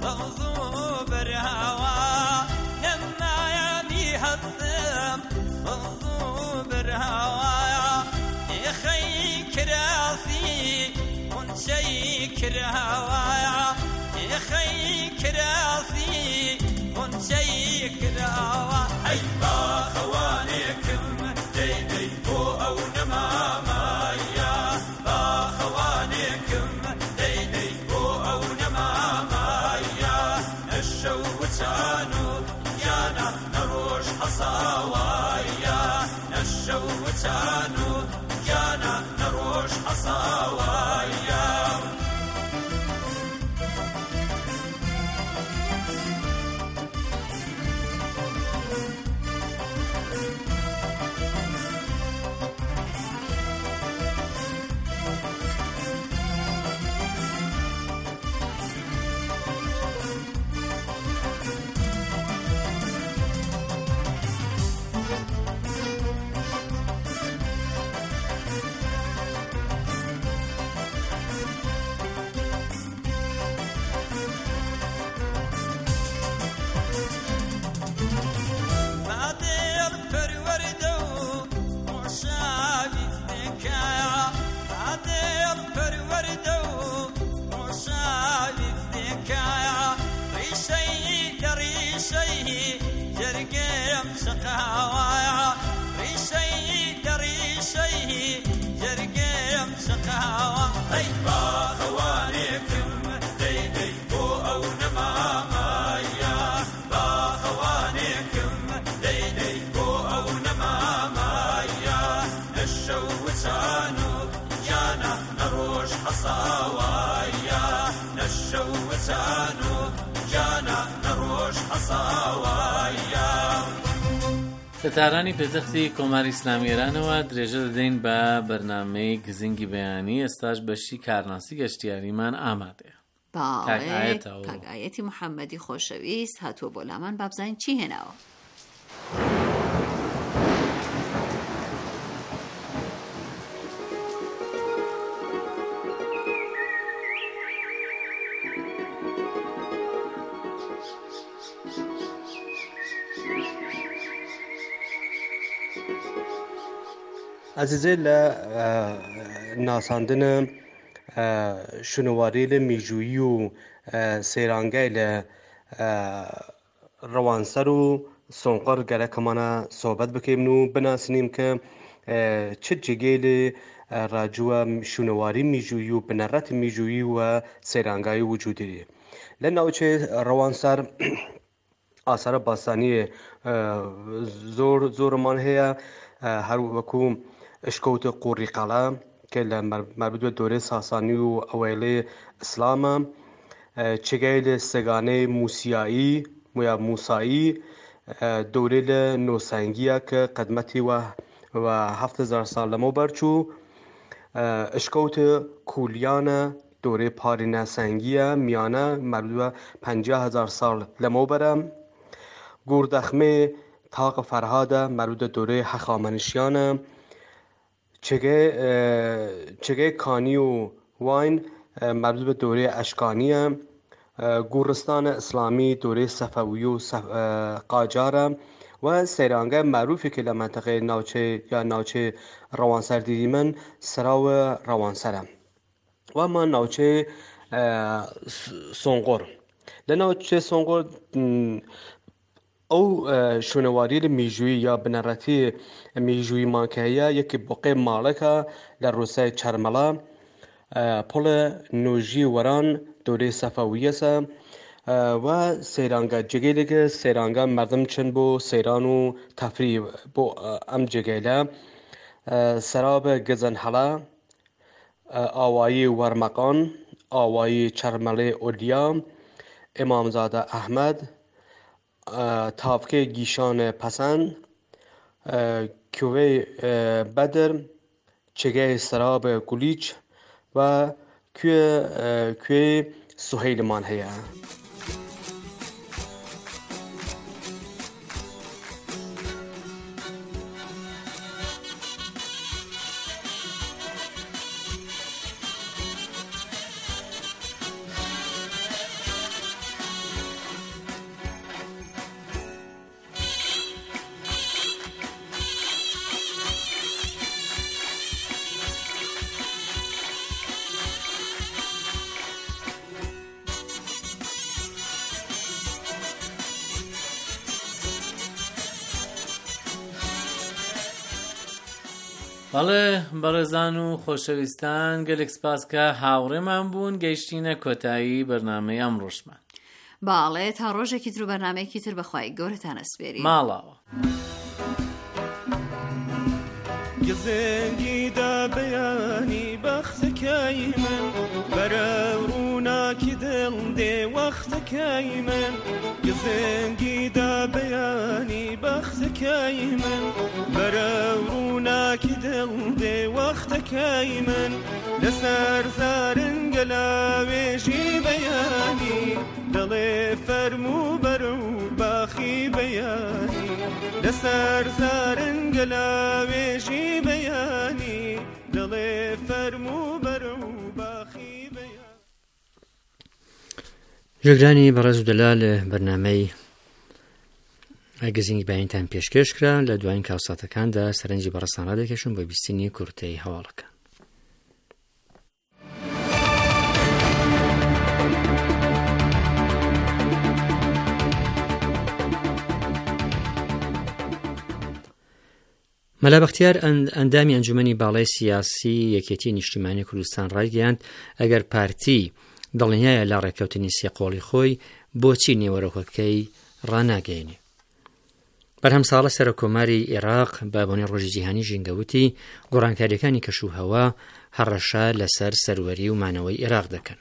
غضو برهوا لما يبي هالثم غضو برهوا يخي كراسي ونشي كرهوا يخي كراسي ونشي كرهوا هاي باخوانيكم ديدي بو او نماما يا باخوانيكم ديدي بو او نماما يا نشو وتانو يانا نروش حصاوايا نشو وتانو يانا نروش حصاوايا سقاوا ريشي دريشي جرقم سقاوا اي باخوانيكم ديدي بو او نماما يا باخوانيكم ديدي بو او نماما يا نشو وتانو يانا نروش حصاوا يا نشو وتانو يانا نروش حصاوا يا ستارانی پێتەختی کۆماری ئیسلامی ئێرانەوە درێژە دەدەین بە بەرنامەی گزینگی بەیانی ئێستاش بەشی کارناسی گەشتیاریمان ئامادەیە. باڵێ کاگایەتی محەممەدی خۆشەویست هاتووە بۆ لامان بابزین چی هێناوە. عزیزه لە ناساندنە شنواری لە میژویی و سەیرانگای لە ڕەوانسەر و سۆنقەر گەرەکەمانە سۆبەت بکەین و بناسنیم کە چ جێگەی لێ ڕاجووە شنواری میژویی و بنەڕەتی میژویی و سەیرانگای وجودی لە ناوچێ ڕەوانسەر ئاسارە باستانی زۆر زۆرمان هەیە هەر وەکو اشکوت قوری قەڵە کە لە مربوط بە دۆرەی ساسانی و ئەوەیڵەی ئیسلامە چگای لە سەگانەی موسیایی یا موسایی دۆرەی لە نۆسەنگیە کە قەدمەتی و هەفت هەزار ساڵ لەمەو بەرچوو اشکوت کولیانە دۆرەی پارینە سەنگیە میانە مربوط بە پەنجا هەزار ساڵ لەمەو بەرە گوردەخمێ تاق فەرهادە مربوط بە دۆرەی هەخامنشیانە چگەی کانی و واین مربوط بە دۆرەی ئەشکانیە گوڕستانە ئیسلامی دۆرەی سەفەوی و قاجارە و سەیرانگای معروفێکی لە منتەقەی ناوچەی یا ناوچەی ڕەوانسەر دیمەن سەراوە ڕەوانسەرە و ئەمە ناوچەی سۆنقۆر لە ناوچەی سۆنقۆر ئەو شوێنەواری لە میژووی یا بنەڕەتی میژوویمان کە هەیە یەکی بۆقەی ماڵەکە لە ڕووسای چەرمەڵە پۆڵە نۆژی وەران دۆرەی سەفەویەسە و سەیرانگە جێگەی لێگە سەیرانگە مردم چن بۆ سەیران و تەفری بۆ ئەم جێگەیلە سەرابە گەزەنهەڵە ئاوایی وەرمەقان ئاوایی چەرمەڵەی ئۆلیا ئیمامزادە ئەحمەد تافکه گیشان پسند کوه بدر چگه سراب گلیچ و کوه کوه سهیلمان هیا بەڵێ بەڕێزان و خۆشەویستان گەلێک سپاس کە هاوڕێمان بوون گەیشتینە کۆتایی بەرنامەی ئەمڕۆژمان. باڵێ تا ڕۆژێکی تر و بەرنامەیەکی تر بەخوای گەورەتان ئەسپێرین. ماڵاوە. گزنگیدا بەیانی بەختەکەی من بەرە ڕووناکی دڵ دێ وەختەکەی من گزنگیدا بەیانی بەختەکەی من بەرە ڕووناکی دڵ دێ وەختەکەی من لەسەر زارنگە لاوێژی بەیانی دڵێ فەرموو بەرە و باخی بەیانی لەسەر زارنگە لاوێژی بەیانی دڵێ فەرموو بەرە و باخی بەیانی. ژێگرانی بەڕێز و دەلال بەرنامەی گزینگی بەیانتان پێشکەش کرا لە دوایین کاوساتەکاندا سەرنجی بەڕستان ڕادەکەشن بۆ بیستنی کورتەی هەواڵەکە. مەلا بەختیار ئەندامی ئەنجومەنی باڵای سیاسی یەکێتی نیشتیمانی کوردستان ڕایگەیاند ئەگەر پارتی دڵنیایە لە ڕێکەوتنی سێقۆڵی خۆی بۆچی نێوەرۆکەکەی ڕاناگەیەنێ. بەرهەم ساڵە سەرۆکۆماری عێراق بە بۆنەی ڕۆژی جیهانی ژینگەوتی گۆڕانکاریەکانی کەشوهەوا هەڕەشە لەسەر سەروەری و مانەوەی عێراق دەکەن.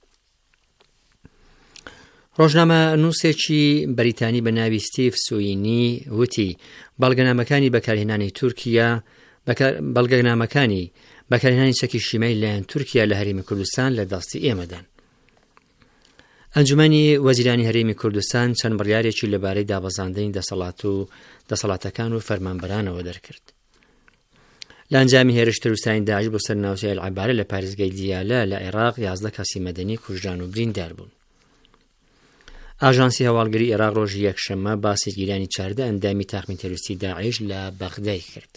ڕۆژنامە نووسێکی بەریتانی بە ناوی ستیڤ سوینی وتی بەڵگەنامەکانی بەکارهێنانی تورکیا بەڵگەنامەکانی بەکارهێنانی چەکی شیمەی لایەن تورکیا لە هەرێمی کوردستان لە دەستی ئێمەدان. ئەنجومەنی وەزیرانی هەرێمی کوردستان چەند بڕیارێکی لەبارەی دابەزاندنی دەسەڵات و دەسەڵاتەکان و فەرمانبەرانەوە دەرکرد. لە ئەنجامی هێرش تەروریستانی داعش بۆ سەر ناوچەی ئەلعەبارە لە پارێزگای دیالە لە عێراق یازدە کەسی مەدەنی کوژران و بریندار بوون. ئاژانسی هەواڵگەری عێراق ڕۆژی یەکشەممە باسی گیرانی چاردە ئەندامی تاقمی تەروریستی داعش لە بەغدای کرد.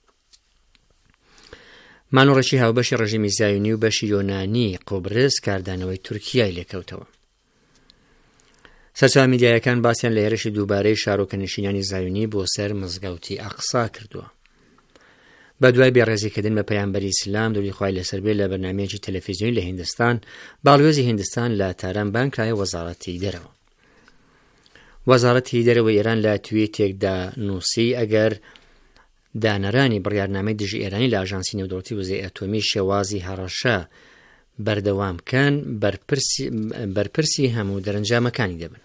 مانۆڕێکی هاوبەشی ڕژیمی زایونی و بەشی یۆنانی قۆبرس کاردانەوەی تورکیای لێکەوتەوە. سەرچاوە میدیایەکان باسییان لە هێرشی دووبارەی شارۆکەنشینانی زایونی بۆ سەر مزگەوتی ئەقسا کردووە. بە دوای بێڕێزیکردن بە پەیامبەری ئیسلام دەوری خوای لەسەر بێ لە بەرنامەیەکی تەلەڤیزیۆنی لە هیندستان باڵیۆزی هیندستان لە تاران بانکرایە وەزارەتی دەرەوە. وەزارەتی دەرەوەی ئێران لە تویتێکدا نووسی ئەگەر دانەرانی بڕیارنامەی دژی ئێرانی لە ئاژانسی نێودەوڵەتی وزەی ئەتۆمی شێوازی هەڕەشە بەردەوامکەن بەرپرسی هەموو دەرەنجامەکانی دەبن.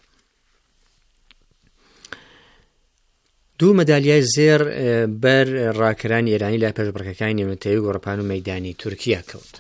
دوو مەدالیای زێر بەر ڕاکرانی ئێرانی لە پێشبڕکەکانی نێونەتەوەی و گۆڕەپان و مەیدانی تورکیا کەوت.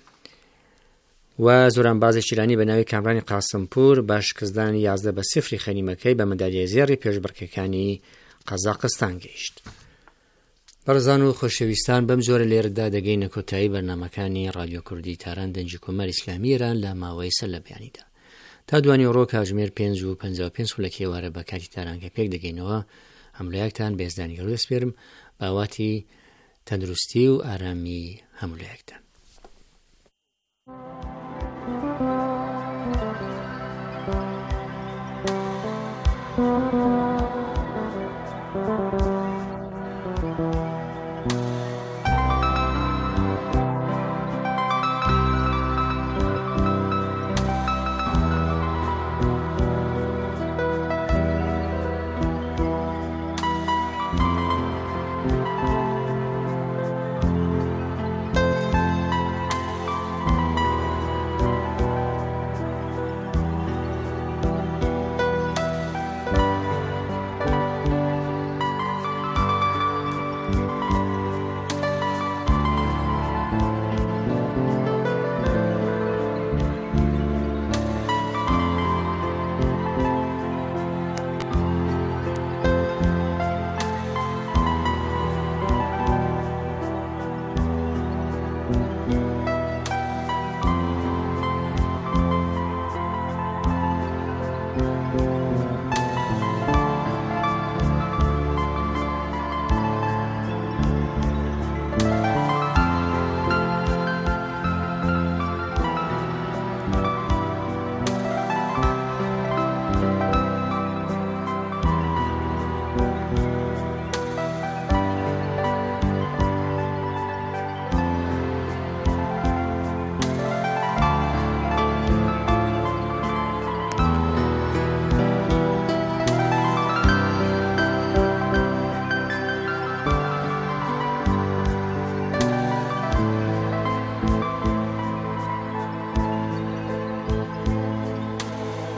و زۆرانبازێکی ایرانی بە ناوی کامرانی قاسمپور با شکستدانی یازدە بە سفری خەنیمەکەی بە مەدالیای زێڕی پێشبڕکەکانی قەزاقستان گەیشت. بەڕێزان و خۆشەویستان بەم جۆرە لێرەدا دەگەینە کۆتایی بەرنامەکانی ڕادیۆ کوردی تاران دەنجی کۆمەری ئیسلامی ئێران لە ماوەی سەر لە بیانیدا. تا دوانی ڕۆ کاتژمێر پێنج و پەنجا و پێنج لە کێوارە بە کاتی تارانکە پێک دەگەینەوە. هەمولایەکتان بێزدانی گەورە دەسپێرم باواتی تەندروستی و ئارامی هەمولایەکتان. Thank you.